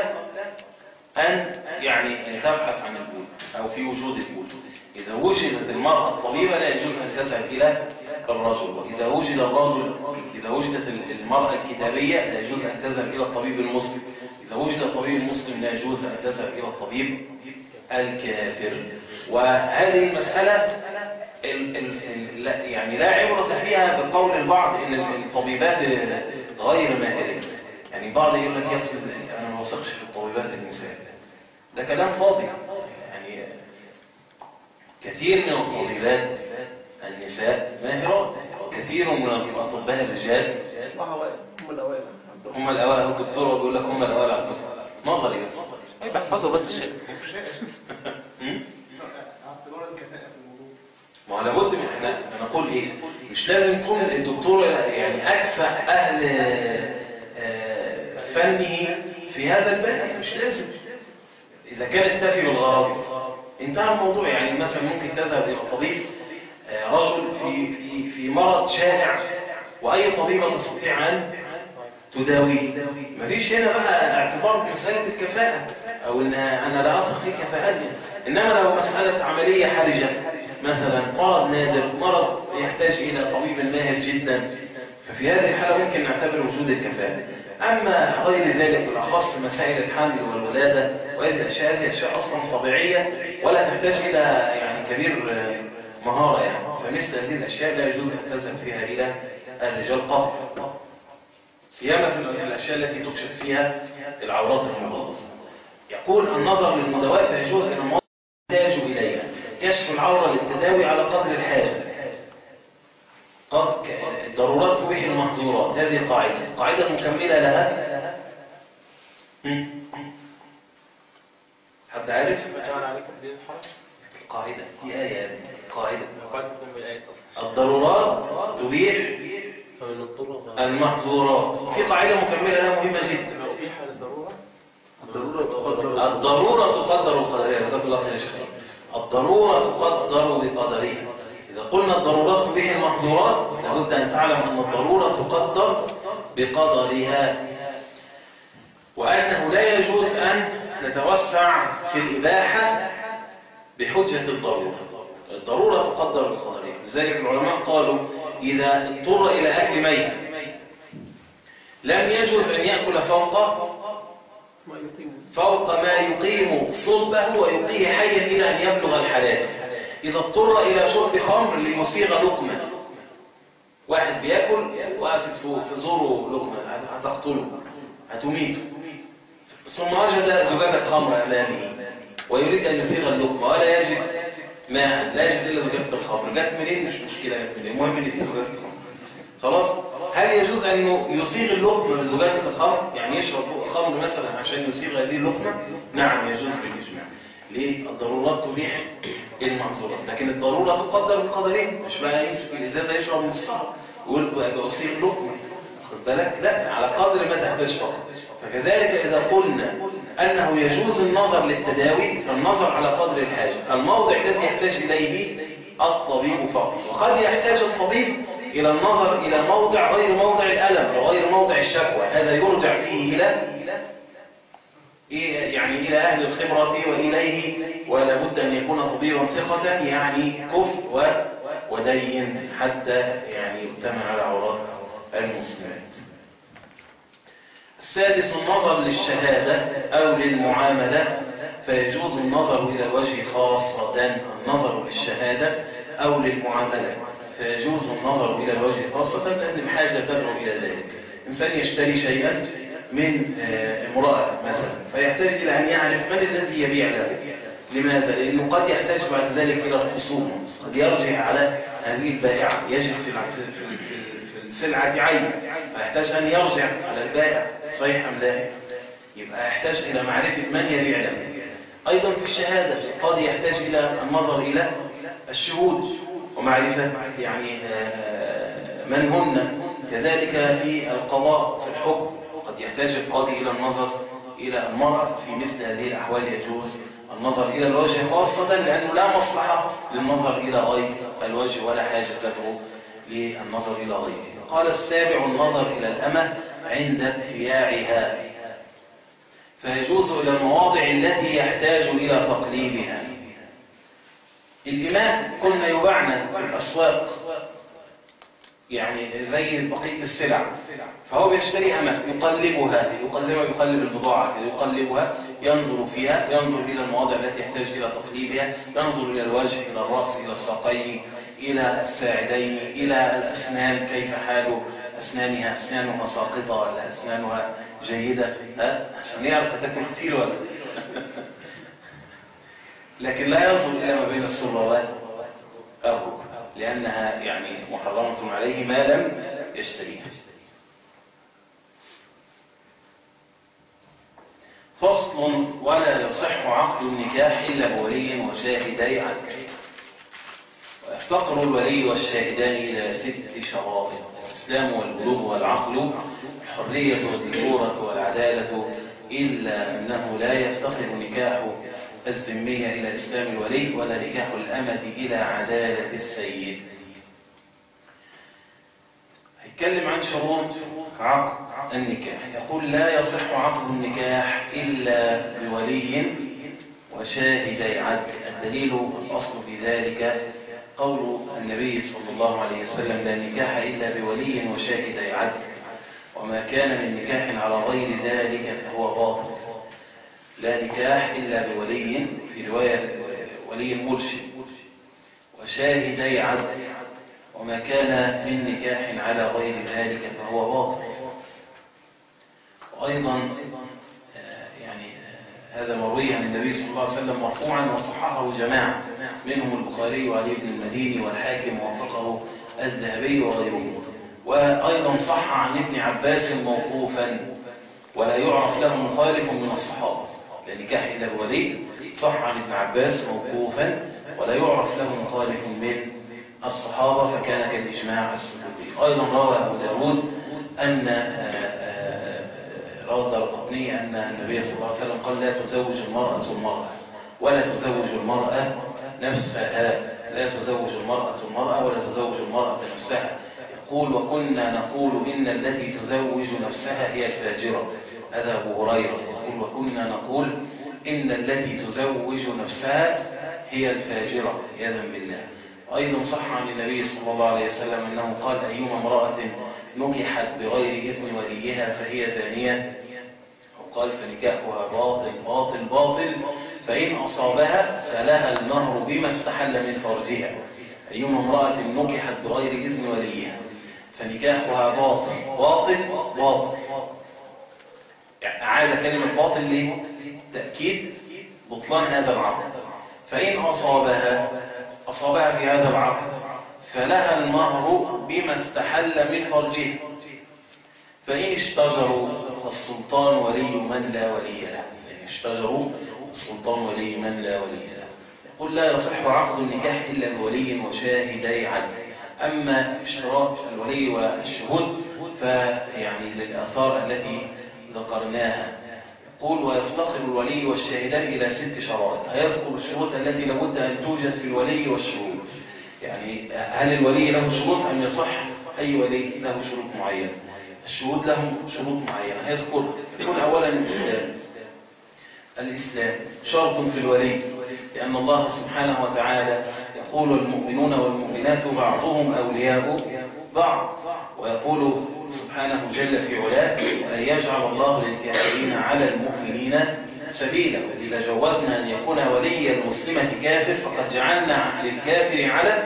أن يعني تبحث عن البول أو في وجود البول. إذا وجدت المرأة الطبيبة لا يجوز أن تذهب إلى الرجل، وإذا وجد الرجل، إذا وجدت المرأة الكتابية لا يجوز أن تذهب إلى الطبيب المسلم، إذا وجد الطبيب المسلم لا يجوز أن تذهب إلى الطبيب الكافر. وهذه المسألة يعني لا عبرة فيها بقول البعض إن الطبيبات غير ماهرين. يعني بعض يقول لك يصل أنا ما وثقش في الطبيبات النساء، ده كلام فاضي. يعني كثير من الطبيبات النساء ماهرات، كثير من الأطباء الرجال هم الأوائل. الدكتور بيقول لك هم الأوائل على الدفعة، نظري بس بحفظوا بس الشيء. ما هو لابد من احنا نقول ايه، مش لازم يكون الدكتور يعني اكفأ اهل فنه في هذا الباب، مش لازم. اذا كان التافه بالغرض انتهى الموضوع. يعني مثلا ممكن تذهب الى طبيب رجل في مرض شائع، واي طبيبه تستطيع ان تداويه. مفيش هنا بقى اعتبار مساله الكفاءه او ان انا لا اثق في كفاءتي. انما لو مساله عمليه حرجه مثلا، مرض نادر، مرض يحتاج إلى طبيب ماهر جدا، ففي هذه الحالة ممكن نعتبر وجود الكفاءة. أما غير ذلك بالأخص مسائل الحمل والولادة وهذه الأشياء، هذه أشياء أصلا طبيعية ولا تحتاج إلى يعني كبير مهارة يعني. فمثل هذه الأشياء لا يجوز أن تذهب فيها إلى الرجال قطعا، سيما في الأشياء التي تكشف فيها العورات المغلظة. يقول: النظر للمداواة فيجوز أن المرأة تحتاج إليها، كشف العورة للتداوي على قدر الحاجة. الضرورات تبيح المحظورات، هذه قاعدة مكملة لها. حد عارف؟ قاعدة دي آية، قاعدة الضرورات تبيح المحظورات. في قاعدة مكملة لها مهمة جدا: الضرورة تقدر بقدرها. جزاك الله خير يا شيخ. الضرورة تقدر بقدرها. إذا قلنا الضرورات تبيح المحظورات لابد أن تعلم أن الضرورة تقدر بقدرها، وأنه لا يجوز أن نتوسع في الإباحة بحجة الضرورة. الضرورة تقدر بقدرها. لذلك العلماء قالوا: إذا اضطر إلى أكل ميت لم يجوز أن يأكل فوق ما يقيم صلبه ويبقيه حيا إلى أن يبلغ الحلال. إذا اضطر إلى شرب خمر ليصيغ لقمة، واحد بيأكل وقفت في زوره لقمة، هتقتله، هتميته، ثم وجد زجاجة خمر أمامه ويريد أن يصيغ اللقمة ولا يجد ماء، لا يجد إلا زجاجة الخمر. جت منين؟ مش مشكلة، جت منين، المهم إن في زجاجة الخمر. خلاص؟ هل يجوز أن يصيغ اللقمة بزجاجة الخمر؟ يعني يشرب خمر مثلا عشان يصيغ هذه اللقمة؟ نعم يجوز بالإجماع. ليه؟ الضرورات تبيح المحظورات، لكن الضرورة تقدر بقدرها. مش بقى يمسك الإزازة يشرب نصها ويقول أصيغ لقمة، خد بالك؟ لا، على قدر ما تحتاج فقط. فكذلك إذا قلنا أنه يجوز النظر للتداوي فالنظر على قدر الحاجة. الموضع الذي يحتاج إليه الطبيب فقط، وقد يحتاج الطبيب إلى النظر إلى موضع غير موضع الألم وغير موضع الشكوى، هذا يرجع فيه إلى أهل الخبرة وإليه، ولا بد أن يكون طبيبا ثقة يعني كف ودين حتى يعني يؤتمن على عورات المسلمات. السادس النظر للشهادة أو للمعاملة، فيجوز النظر إلى الوجه خاصة. النظر للشهادة أو للمعاملة فيجوز النظر إلى الوجه خاصة، لازم حاجة تدعو إلى ذلك. إنسان يشتري شيئا من امرأة مثلا، فيحتاج إلى أن يعرف من الذي يبيع له. لماذا؟ لأنه قد يحتاج بعد ذلك إلى الخصومة، قد يرجع على هذه البائعة، يجد في السلعة عين، فيحتاج أن يرجع على البائع صحيح أم لا؟ يبقى يحتاج إلى معرفة من يبيع له. أيضا في الشهادة قد يحتاج إلى النظر إلى الشهود ومعرفة يعني من هن. كذلك في القضاء في الحكم قد يحتاج القاضي إلى النظر إلى المرأة، في مثل هذه الأحوال يجوز النظر إلى الوجه خاصة، لأنه لا مصلحة للنظر إلى غير الوجه ولا حاجة تدعو للنظر إلى غيره. قال السابع النظر إلى الأمة عند ابتياعها، فيجوز إلى المواضع التي يحتاج إلى تقليبها. الإماء كنا يباعنا في الأسواق يعني زي بقية السلع، فهو بيشتري أمة يقلبها زي ما يقلب البضاعة، يقلبها ينظر فيها، ينظر إلى المواضع التي يحتاج إلى تقليبها، ينظر إلى الوجه، إلى الرأس، إلى الساقين، إلى الساعدين، إلى الأسنان، كيف حال أسنانها، أسنانها ساقطة ولا أسنانها جيدة، عشان يعرف هتاكل كتير ولا لكن لا ينظر إلى ما بين السرة والركبة، لأنها يعني محرمة عليه ما لم يشتريها. فصل: ولا يصح عقد النكاح إلا بولي وشاهدي عدل. ويفتقر الولي والشاهدان إلى 6 شرائط: الإسلام والبلوغ والعقل، الحرية والذكورة والعدالة، إلا أنه لا يفتقر نكاح الذمية إلى إسلام الولي، ولا نكاح الأمة إلى عدالة السيد. هيتكلم عن شروط عقد النكاح. يقول: لا يصح عقد النكاح إلا بولي وشاهدي عدل. الدليل الأصل في ذلك قول النبي صلى الله عليه وسلم: لا نكاح إلا بولي وشاهدي عدل، وما كان من نكاح على غير ذلك فهو باطل. لا نكاح إلا بولي، في رواية ولي مرشد، وشاهدي عدل، وما كان من نكاح على غير ذلك فهو باطل. وأيضا يعني هذا مروي عن النبي صلى الله عليه وسلم مرفوعا وصححه جماعة، منهم البخاري وعلي بن المديني والحاكم ووافقه الذهبي وغيره. وأيضا صح عن ابن عباس موقوفا، ولا يعرف له مخالف من الصحابة. لا نكاح إلا بولي صح عن ابن عباس موقوفا، ولا يعرف له مخالف من الصحابة، فكان كالإجماع السكوتي. أيضا روى أبو داود روى الدارقطني أن النبي صلى الله عليه وسلم قال: لا تزوج المرأة ولا تزوج المرأة نفسها، لا تزوج المرأة ولا تزوج المرأة نفسها. يقول: وكنا نقول إن التي تزوج نفسها هي الفاجرة. هذا أبو هريرة يقول: وكنا نقول إن التي تزوج نفسها هي الفاجرة عياذا بالله. أيضا صح عن النبي صلى الله عليه وسلم أنه قال: أيما امرأة نكحت بغير إذن وليها فهي زانية. وقال: فنكاحها باطل باطل باطل، فإن أصابها فلها المهر بما استحل من فرجها. أيما امرأة نكحت بغير إذن وليها فنكاحها باطل باطل باطل. يعني عاد كلمة باطل ليه؟ تأكيد بطلان هذا العقد. فإن أصابها في هذا العقد فلها المهر بما استحل من فرجها. فإن اشتجروا فالسلطان ولي من لا ولي له. فإن اشتجروا السلطان ولي من لا ولي له. يقول: لا يصح عقد النكاح إلا بولي وشاهدي عدل. أما اشتراط الولي والشهود فيعني للآثار التي ذكرناها. يقول: ويفتقر الولي والشاهدان إلى 6 شرائط. هيذكر الشروط التي لابد أن توجد في الولي والشهود. يعني هل الولي له شروط أم يصح أي ولي له شروط معينة. الشهود لهم شروط معينة هيذكر. يقول أولا الإسلام شرط في الولي، لأن الله سبحانه وتعالى يقول المؤمنون والمؤمنات بعضهم أولياء بعض، ويقول سبحانه جل في علاه أن يجعل الله للكافرين على المؤمنين سبيلا. إذا جوزنا أن يكون ولي المسلمة كافر فقد جعلنا للكافر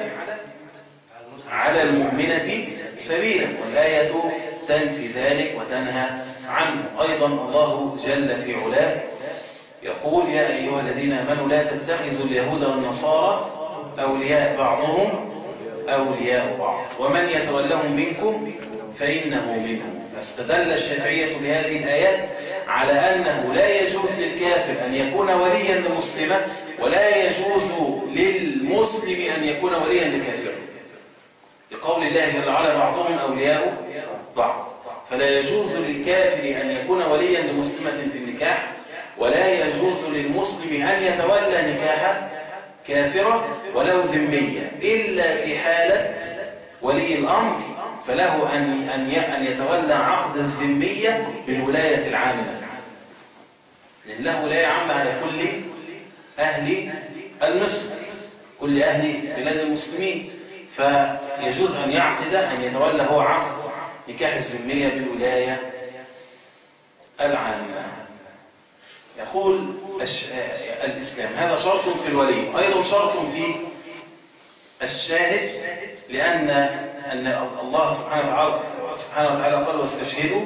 على المؤمنة سبيلا، والآية تنفي ذلك وتنهى عنه. أيضا الله جل في علاه يقول يا أيها الذين آمنوا لا تتخذوا اليهود والنصارى أولياء بعضهم أولياء بعض ومن يتولهم منكم فإنه منهم. فاستدل الشافعية بهذه الآيات على أنه لا يجوز للكافر أن يكون وليا لمسلمة، ولا يجوز للمسلم أن يكون وليا لكافر، لقول الله جل وعلا بعضهم أولياء بعض. فلا يجوز للكافر أن يكون وليا لمسلمة في النكاح، ولا يجوز للمسلم أن يتولى نكاح كافرة ولو ذمية، إلا في حالة ولي الأمر فله أن يتولى عقد الذمية بالولاية العامة، لأنه ولاية عامة على كل أهل المصر، كل أهل بلاد المسلمين، فيجوز أن يعقد أن يتولى هو عقد نكاح الذمية بالولاية العامة. يقول الإسلام هذا شرط في الولي، أيضا شرط في الشاهد، لأن الله سبحانه وتعالى قال واستشهدوا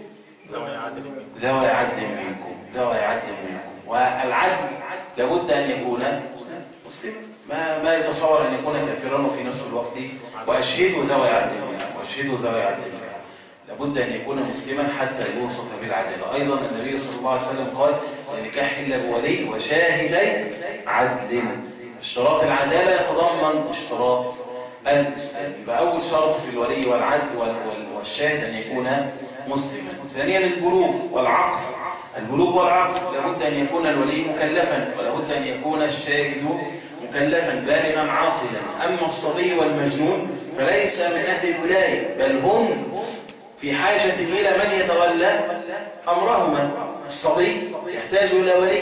ذوي عدل منكم. والعدل لابد أن يكون مسلم، ما يتصور أن يكون كافرا وفي نفس الوقت وأشهدوا ذوي عدل منكم. لابد أن يكون مسلما حتى يوصف بالعدالة. أيضا النبي صلى الله عليه وسلم قال النكاح إلا بولي وشاهدي عدل. اشتراط العدالة يتضمن اشتراط الإسلام. يبقى أول شرط في الولي والعدل والشاهد أن يكون مسلما. ثانيا البلوغ والعقل. لابد أن يكون الولي مكلفا، ولابد أن يكون الشاهد مكلفا بالغا عاقلا. أما الصبي والمجنون فليس من أهل الولاية، بل هم في حاجة إلى من يتولى أمرهما. الصبي يحتاج إلى ولي،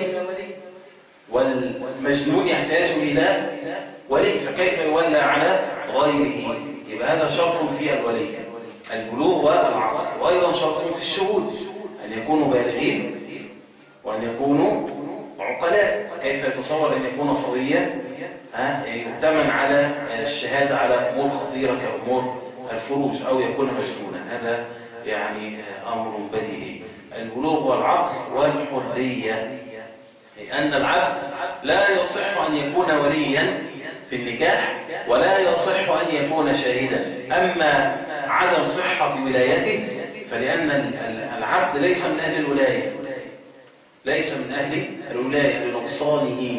والمجنون يحتاج إلى ولي، فكيف يولى على غيره؟ يبقى هذا شرط في الولي، البلوغ والعقل. وأيضا شرط في الشهود، أن يكونوا بالغين وأن يكونوا عقلاء. كيف يتصور أن يكون صبيا يؤتمن على الشهادة على أمور خطيرة كأمور الفروج، أو يكون مجنونا؟ هذا يعني أمر بديهي. البلوغ والعقل والحرية، لأن العبد لا يصح أن يكون وليا في النكاح، ولا يصح أن يكون شاهدا. أما عدم صحة ولايته فلأن العبد ليس من أهل الولاية، لنقصانه،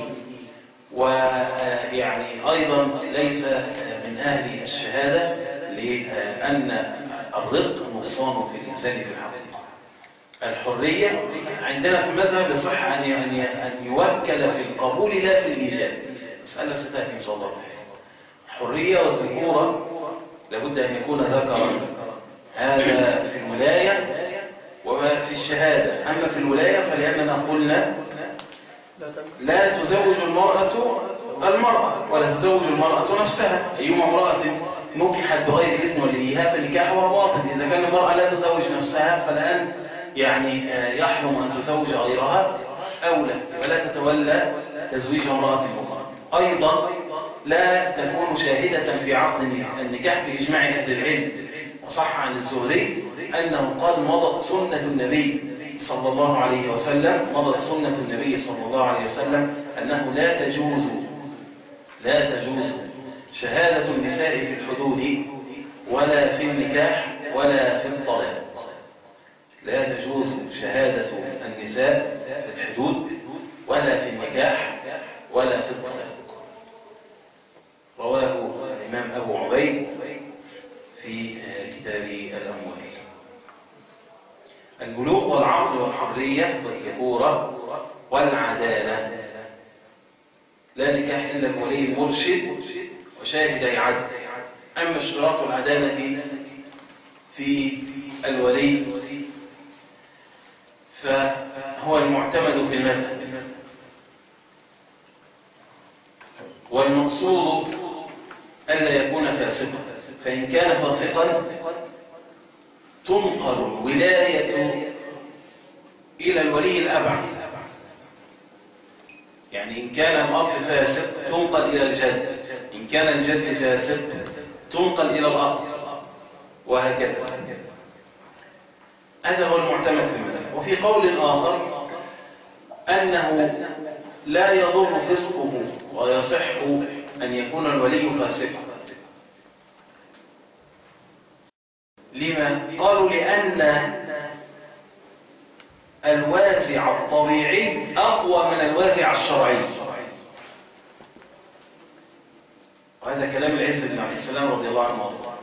ويعني أيضا ليس من أهل الشهادة، لأن الرق نقصان في الإنسان في الحقيقة. الحرية عندنا في المذهب يصح أن يوكل في القبول لا في الإيجاب. مسألة ستأتي إن شاء الله. الحرية والذكورة لابد أن يكون ذكرا، هذا في الولاية وما في الشهادة. أما في الولاية فلأننا قلنا لا تزوج المرأة ولا تزوج المرأة نفسها. أيما امرأة نكحت بغير إذن وليها فنكاحها باطل. إذا كان المرأة لا تزوج نفسها فلأن يعني يحرم أن تزوج غيرها أولى، فلا تتولى تزويج امرأة أخرى. أيضا لا تكون شاهدة في عقد النكاح بإجماع أهل العلم. وصح عن الزهري أنه قال مضت سنة النبي صلى الله عليه وسلم أنه لا تجوز شهادة النساء في الحدود ولا في النكاح ولا في الطلاق. لا تجوز شهادة النساء في الحدود ولا في النكاح ولا في الطلاق. رواه الإمام أبو عبيد في كتاب الأموال. البلوغ والعقل والحرية والذكورة والعدالة. لا نكاح إلا بولي مرشد وشاهدي عدل. أما اشتراط العدالة في الولي فهو المعتمد في المذهب، والمقصود ألا يكون فاسقا، فإن كان فاسقا تنقل الولاية إلى الولي الأبعد، يعني إن كان الأب فاسق تنقل إلى الجد، إن كان الجد فاسق تنقل إلى الأخ، وهكذا. هذا هو المعتمد في المذهب. وفي قول آخر أنه لا يضر فسقه ويصح أن يكون الولي فاسقا. لما؟ قالوا لأن الوازع الطبيعي أقوى من الوازع الشرعي، وهذا كلام العز بن عبد السلام رضي الله عنه وارضاه.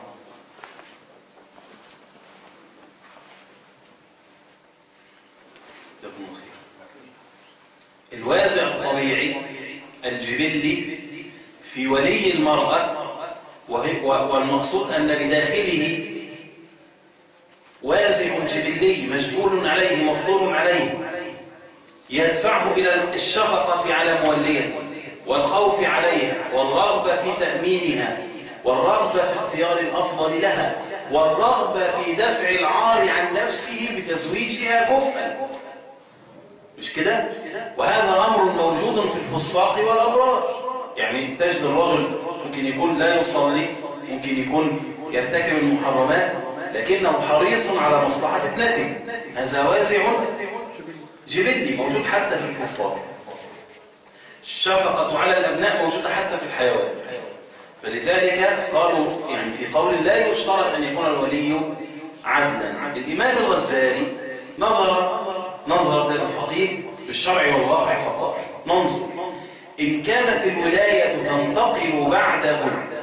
الوازع الطبيعي الجبلي في ولي المرأة، والمقصود أن بداخله وازع جبلي مجبول عليه مفطور عليه يدفعه إلى الشفقة على موليته والخوف عليها والرغبة في تأمينها والرغبة في اختيار الأفضل لها والرغبة في دفع العار عن نفسه بتزويجها كفءا، مش كده؟ وهذا أمر موجود في الفساق والأبرار. يعني تجد الرجل ممكن يكون لا يصلي، ممكن يكون يرتكب المحرمات، لكنه حريص على مصلحة ابنته. هذا وازع جبلي موجود حتى في الكفار. الشفقة على الأبناء موجودة حتى في الحيوان. فلذلك قالوا يعني في قول لا يشترط أن يكون الولي عدلا. الإمام الغزالي نظر للفقيه بالشرع والواقع فقط. ننظر إن كانت الولاية تنتقل بعده،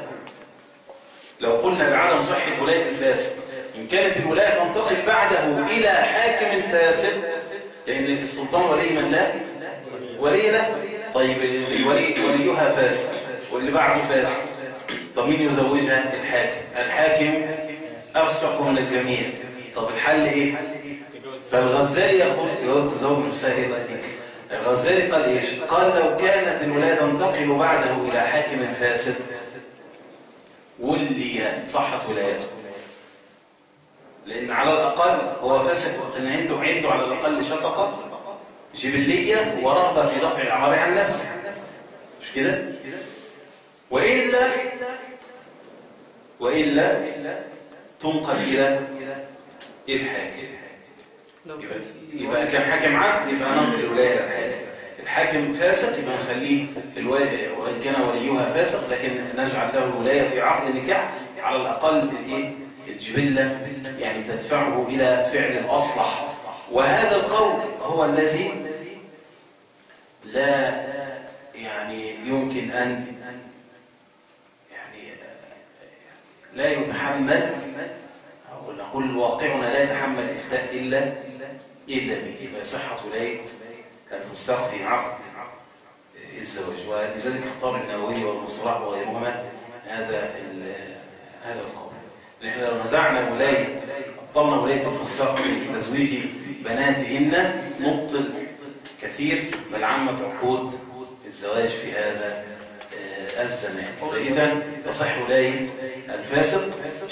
لو قلنا بعدم صحة ولاية الفاسق، إن كانت الولاية تنتقل بعده إلى حاكم فاسق، لأن السلطان ولي من لا ولي له. طيب وليها فاسق واللي بعده فاسق، طب مين يزوجها؟ الحاكم أفسق من الجميع. طب الحل إيه؟ فالغزالي يقول جواز تزوج مسائل. الغزالي قال إيش؟ قال لو كانت الولاية تنتقل بعده إلى حاكم فاسق ولي صحت ولايته، لأن على الأقل هو فاسق إن عنده على الأقل شفقة جبلية ورغبة في دفع العار عن نفسه، مش كده؟ وإلا تنقل إلى الحاكم. يبقى كان حاكم عدل يبقى ننقل الولاية للحاكم. الحاكم فاسق يبقى نخليه الولاية، وإن كان وليها فاسق لكن نجعل له الولاية في عقد نكاح على الأقل الجبلة، يعني تدفعه إلى فعل الأصلح. وهذا القول هو الذي لا يعني يمكن أن يعني لا يتحمل، أو نقول واقعنا لا يتحمل الإفتاء إلا به. يبقى صحة ولاية الفساق في عقد الزواج. ولذلك اختار النووي والمصطلح وغيرهما هذا القول. نحن لو نزعنا أبطلنا ولاية الفساق في تزويج بناتهن نبطل كثير بل عامة عقود الزواج في هذا الزمان. فإذا تصح ولاية الفاسق.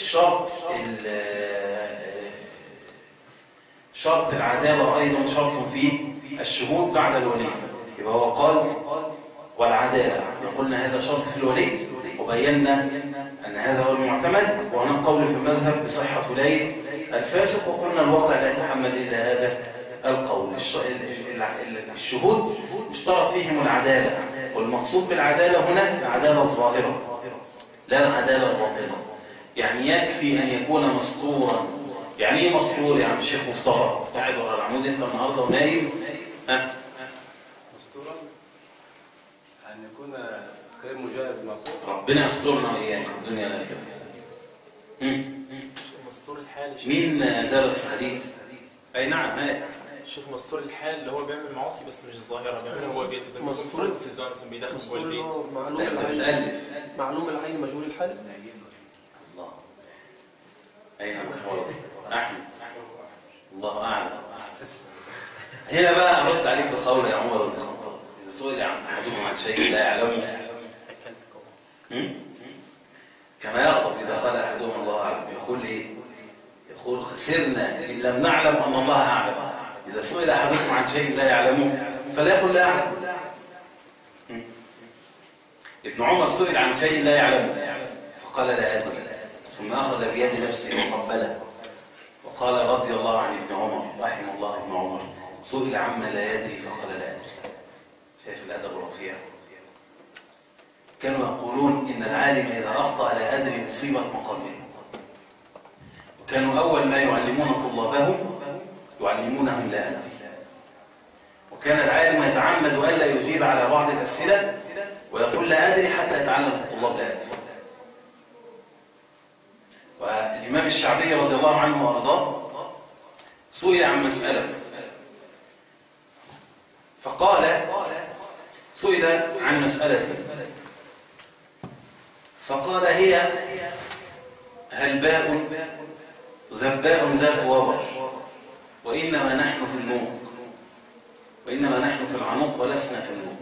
شرط العدالة أيضا شرط في الشهود بعد الولي. يبقى هو قال والعدالة، قلنا هذا شرط في الولي وبينا أن هذا هو المعتمد، وهنا قول في المذهب بصحة ولاية الفاسق، وقلنا الواقع لا يتحمل إلا هذا القول. الشهود اشترط فيهم العدالة، والمقصود بالعدالة هنا العدالة الظاهرة لا العدالة الباطنة. يعني يكفي أن يكون مسطورا. يعني ايه مسطور؟ يعني الشيخ مصطفى قاعد ورا العمود انت النهارده ونايم مسطورا أن يكون غير مجاهد معصوم. ربنا يسترنا اياك في الدنيا والاخره. مسطور الحال مين درس حديث؟ اي نعم هات. الشيخ مسطور الحال اللي هو بيعمل معاصي بس مش ظاهره، بيعملها هو بيته. مسطور التلفزيون مثلا بيدخل جوه البيت. معلوم العين مجهول الحال. الله أين محفوظ أحمد؟ الله أعلم. هنا بقى أرد عليك بقول يا عمر بن الخطاب إذا سئل عن أحدهم عن شيء لا يعلمه كما يغضب إذا قال أحدهم الله أعلم، يقول إيه؟ يقول خسرنا إن لم نعلم أن الله أعلم. إذا سئل أحدكم عن شيء لا يعلمه فلا يقول لا أعلم. ابن عمر سئل عن شيء لا يعلمه فقال لا أدري، ثم أخذ بيد نفسه وقبله وقال رضي الله عن ابن عمر رحمه الله ابن عمر سئل عما لا يدري فقال لا أدري. شايف الأدب الرفيع؟ كانوا يقولون إن العالم إذا أخطأ لا أدري مصيبة مقاتله. وكانوا أول ما يعلمون طلابهم يعلمونهم لا أدري. وكان العالم يتعمد ألا يجيب على بعض الأسئلة ويقول لا أدري حتى يتعلم الطلاب لا أدري. والإمام الشعبي رضي الله عنه وأرضاه سئل عن مسألة فقال سئل عن مسألة فقال هي هلباء زباء ذات وبر وإنما نحن في النوق وإنما نحن في العنق ولسنا في النوق.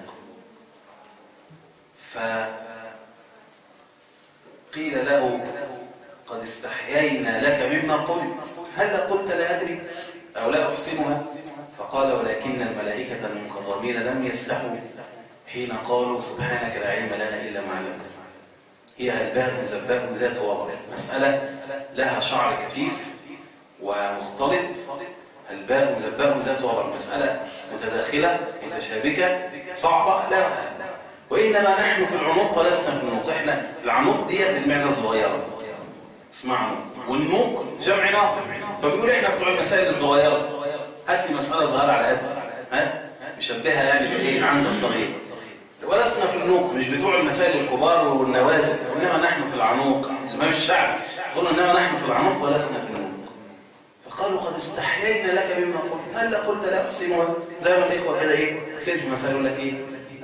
فقيل له قد استحيينا لك مما قلت هل قلت لا أدري أو لا أحسنها؟ فقال ولكن الملائكة المكرمين لم يسلحوا حين قالوا سبحانك لا علم لنا إلا ما علمتنا. هي هلباء زباء ذات وبر، مسألة لها شعر كثيف ومختلط. هلباء زباء ذات وبر، مسألة متداخلة متشابكة صعبة لا. وإنما نحن في العنق ولسنا في النوق. احنا العنق دي المعزة الصغيرة اسمعوا، والنوق جمع ناقة. فبيقول احنا بتوع المسائل الصغيرة، هات لي مسألة صغيرة على قد مشبهها يعني بالايه العنزة الصغيرة. ولسنا في النوق، مش بتوع المسائل الكبار والنوازل، وإنما نحن في العنق. الإمام الشعبي قلنا إنما نحن في العنق ولسنا في النوق. فقالوا قد استحيينا لك مما قلت هل قلت لا أحسنها؟ زي ما الإخوة كده إيه سيد في مسائل يقول لك إيه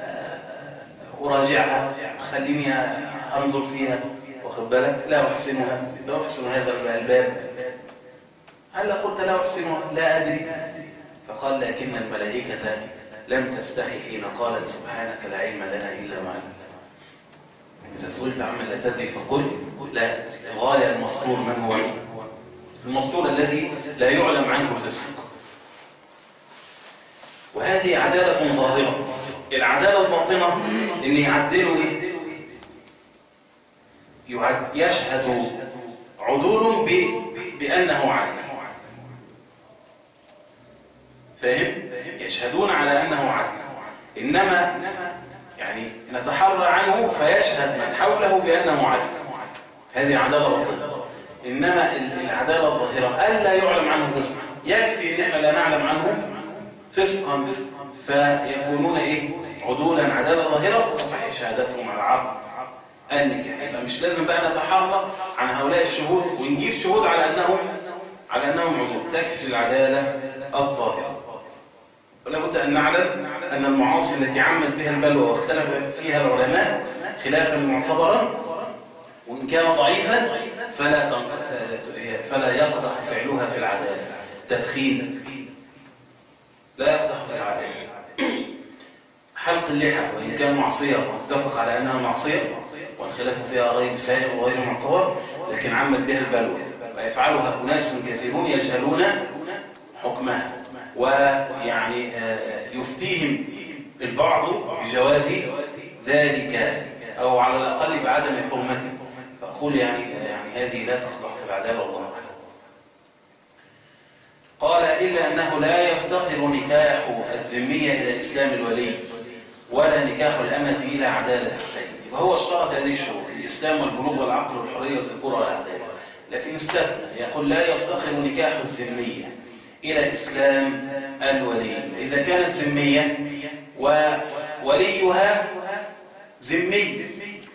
أراجعها خليني أنظر فيها واخد بالك لا أحسنها لا أحسن هذا الباب هل قلت لا أحسنها؟ لا أدري. فقال لكن الملائكة لم تستحي حين قالت سبحانك لا علم لنا إلا ما علمتنا. إذا سئلت عما لا تدري فقل لا. غاية المسطور من هو؟ المسطور الذي لا يعلم عنه الفسق. وهذه عدالة ظاهرة. العدالة الباطنة إن يعدلوا يشهد عدول بأنه عادل. فاهم؟ يشهدون على أنه عادل، إنما يعني نتحرى عنه فيشهد من حوله بأنه عادل. هذه عدالة باطنة. إنما العدالة الظاهرة ألا يعلم عنه فسق. يكفي إن احنا لا نعلم عنه فسقا فيكونون عدولا عدالة ظاهرة فتصح شهادتهم على عقد النكاح. يبقى مش لازم بقى نتحرى عن هؤلاء الشهود ونجيب شهود على أنهم عدول. تكفي العدالة الظاهرة. ولا بد أن نعلم أن المعاصي التي عمت بها البلوى واختلف فيها العلماء خلافا معتبرا وإن كان ضعيفا فلا يقدح فعلها في العدالة. تدخين لا يقدح في العدالة. حلق اللحى وإن كان معصية واتفق على أنها معصية والخلاف فيها غير سائر وغير معتبر لكن عمت بها البلوى ويفعلها أناس كثيرون يجهلون حكمها ويعني يفتيهم البعض بجواز ذلك أو على الأقل بعدم حرمته. فأقول يعني هذه لا تخضع في العدالة والله. قال إلا أنه لا يفتقر نكاح الذمية إلى إسلام الولي ولا نكاح الأمة إلى عدالة السيد. وهو اشترط هذه الشروط الإسلام والبلوغ والعقل والحرية والذكورة والعدالة، لكن استثنى يقول لا يفتقر نكاح الذمية إلى إسلام الولي. إذا كانت ذمية ووليها ذمي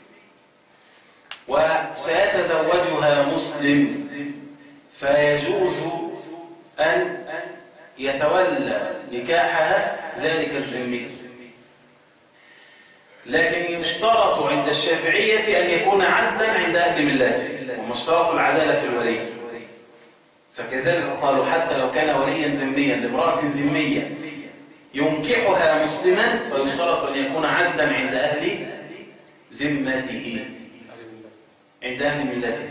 وسيتزوجها مسلم فيجوز أن يتولى نكاحها ذلك الذمي. لكن يشترط عند الشافعية أن يكون عدلا عند أهل ملته، وما اشترط العدالة في الولي. فكذلك قالوا حتى لو كان وليا ذميا لامرأة ذمية ينكحها مسلما فيشترط أن يكون عدلا عند أهل ذمته، عند أهل ملته.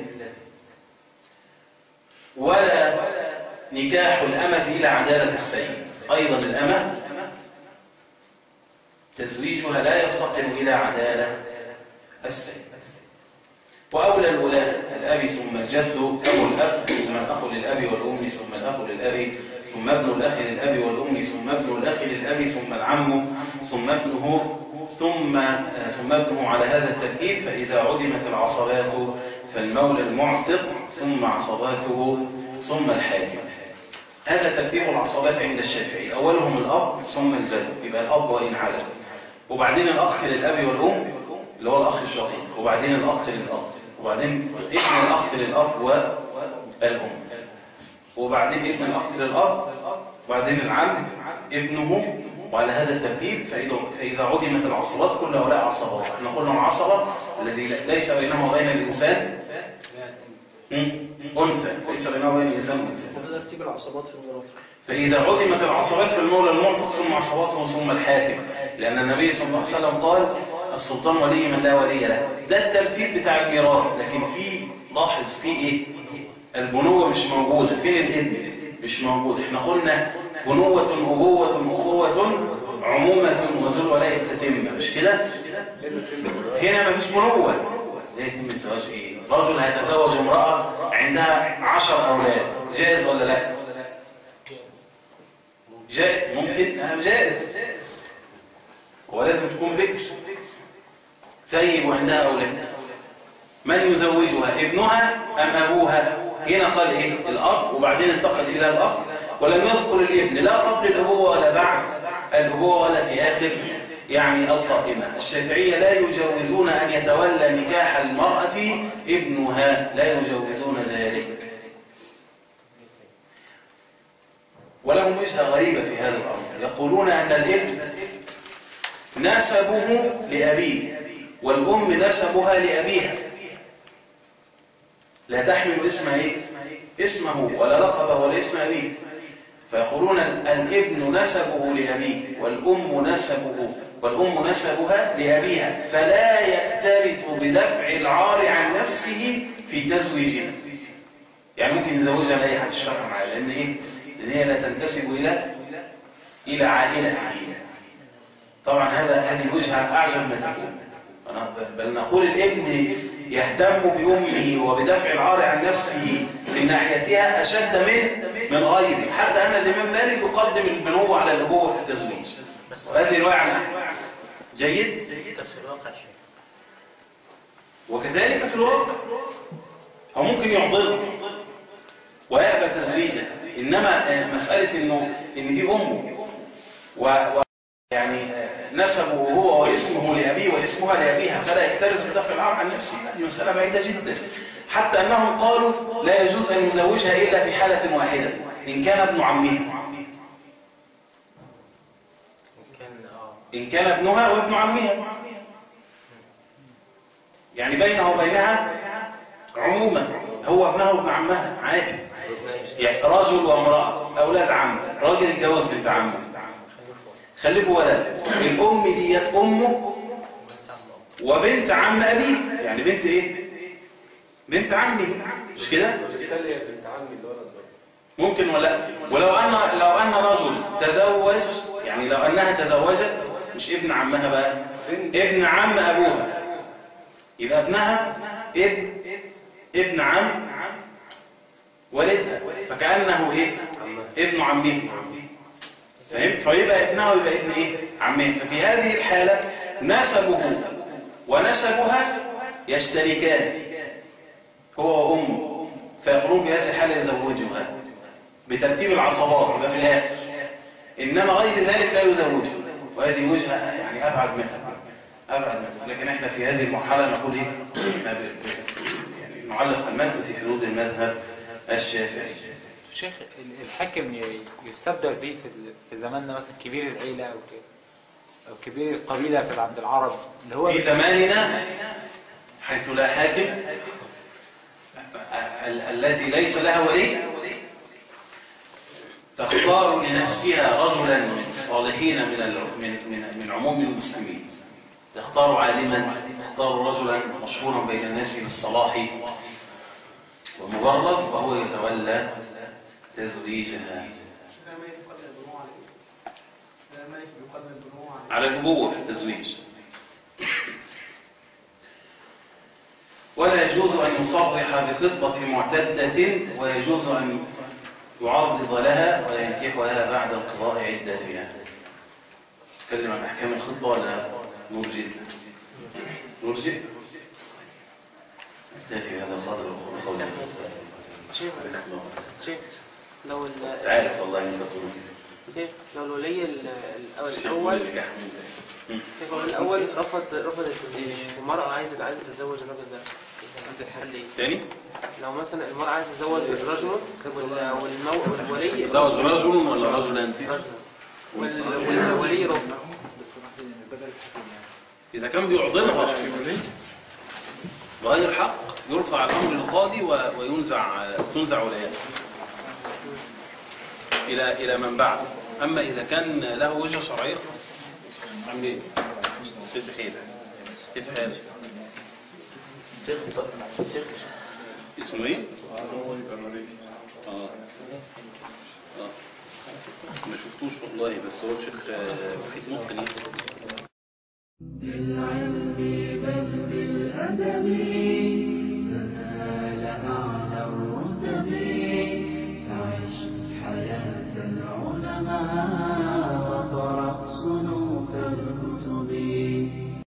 ولا نكاح الأمة إلى عدالة السيد، أيضا الأمة تزويجها لا يفتقر إلى عدالة السيد. وأولى الولاة الأب ثم الجد أو الأخ ثم الأخ للأب والأم ثم الأخ للأب ثم ابن الأخ للأب والأم ثم ابن الأخ للأب ثم العم ثم ابنه ثم ابنه على هذا الترتيب. فإذا عدمت العصبات فالمولى المعتق ثم عصباته ثم الحاكم. هذا ترتيب العصبات عند الشافعي، أولهم الأب ثم الجد، يبقى الأب وإن علم، وبعدين الأخ للأب والأم اللي هو الأخ الشقيق، وبعدين الأخ للأب، وبعدين ابن الأخ للأب والأم، وبعدين ابن الأخ للأب، وبعدين العم ابنه، وعلى هذا الترتيب. فإذا عدمت العصبات كل هؤلاء عصبات. احنا قلنا العصبة الذي ليس بينه وبين الإنسان أنثى، ليس بينه وبين الإنسان أنثى. وده ترتيب العصبات في الميراث. فإذا عدمت العصبات فالمولى المعتق ثم عصباته ثم الحاكم، لأن النبي صلى الله عليه وسلم قال السلطان ولي من لا ولي له. ده الترتيب بتاع الميراث. لكن في لاحظ في ايه؟ البنوة مش موجودة. فين الابن؟ مش موجود. احنا قلنا بنوة أبوة أخوة عمومة وذو الولاء التتمة، مش كده؟ هنا مفيش بنوة. لا يتم الزواج ايه؟ رجل هيتزوج امرأة عندها 10 أولاد، جائز ولا لا؟ جائز. ممكن جائز. هو لازم تكون بكر ثيب وعندها أولاد. من يزوجها؟ ابنها أم أبوها؟ هنا قال إيه؟ الأب، وبعدين انتقل إلى الأخ، ولم يذكر الابن لا قبل الأبوة ولا بعد الأبوة ولا في آخر يعني القائمة. الشافعية لا يجوزون أن يتولى نكاح المرأة ابنها، لا يجوزون ذلك. ولهم وجهة غريبة في هذا الأمر، يقولون أن الابن نسبه لأبيه والأم نسبها لأبيها، لا تحمل اسم ايه؟ اسمه ولا لقبه ولا اسم أبيه. فيقولون الابن نسبه لأبيه والأم نسبها لأبيها، فلا يكترث بدفع العار عن نفسه في تزويجها. يعني ممكن يزوجها لأي حد الشرع معاه، لأن إيه؟ لأن هي لا تنتسب إلى عائلته. طبعا هذه وجهة أعجب ما تكون. بل نقول الابن يهتم بأمه وبدفع العار عن نفسه من ناحيتها أشد من غيره، حتى أن الإمام مالك يقدم البنوة على الأبوة في التزويج. وهذه رواية عنه. جيد؟ في الواقع شيء. وكذلك في الواقع هو ممكن يعضله ويقبل تزويجه، إنما مسألة إن دي أمه يعني نسبه هو واسمه لأبيه واسمها لأبيها، فلا يكترث بدفع العار عن نفسه. هذه مسألة بعيدة جدا، حتى أنهم قالوا لا يجوز أن يزوجها إلا في حالة واحدة، إن كان ابن عمها، إن كان ابنها وابن عمها، يعني بينه وبينها عموما، هو ابنها وابن عمها عادي. يعني رجل وامرأة أولاد عم، راجل اتجوز بنت عمه خلفوا ولد، الأم ديت أمه وبنت عم أبيه، يعني بنت إيه؟ بنت عمي، مش كده؟ بنت عمي الولد ممكن ولا؟ ولو أن رجل تزوج، يعني لو أنها تزوجت مش ابن عمها بقى، ابن عم أبوها، يبقى ابنها ابن عم والدها، فكأنه إيه؟ ابن عمه. فهمت؟ فيبقى ابنها ويبقى ابن ايه؟ عمه. ففي هذه الحالة نسبه ونسبها يشتركان هو وأمه، فيقولون في هذه الحالة يزوجها بترتيب العصبات يبقى في الآخر، إنما غير ذلك لا يزوجها. وهذه وجهة يعني أبعد منها. لكن احنا في هذه المرحلة نقول ايه؟ يعني نعلق المذهب في حدود المذهب الشافعي. شيخ الحاكم يستبدل به في زماننا مثلا كبير العيلة أو كبير القبيلة في عند العرب اللي هو في زماننا حيث لا حاكم الذي ليس لها ولي تختار لنفسها رجلا من الصالحين من عموم المسلمين، تختار عالما، تختار رجلا مشهورا بين الناس بالصلاح ومبرز، وهو يتولى تزويجها على الأبوة في التزويج. ولا يجوز أن يصرح بخطبة معتدة، ويجوز أن يعرض لها وينكحها بعد انقضاء عدتها. نتكلم عن أحكام الخطبة ولا نرجئ؟ نرجئ؟ نكتفي بهذا القدر وقول قولي شيخ لو عارف والله انت تقول كده. شيخ لو الولي الأول رفض التزويج، والمرأة عايزة تتزوج الراجل ده، الحل ايه؟ تاني؟ لو مثلا المرأة عايزة تتزوج الرجل والولي تتزوج رجل ولا رجلا؟ والولي رفض. إذا كان بيعضلها بغير حق يرفع الأمر للقاضي تنزع ولايته إلى من بعد. أما إذا كان له وجهة شرعية خلاص عم ايه؟ شد حيلك كيف حالك؟ اسمه ايه؟ ما شفتوش والله، بس هو الشيخ بحيث ممكن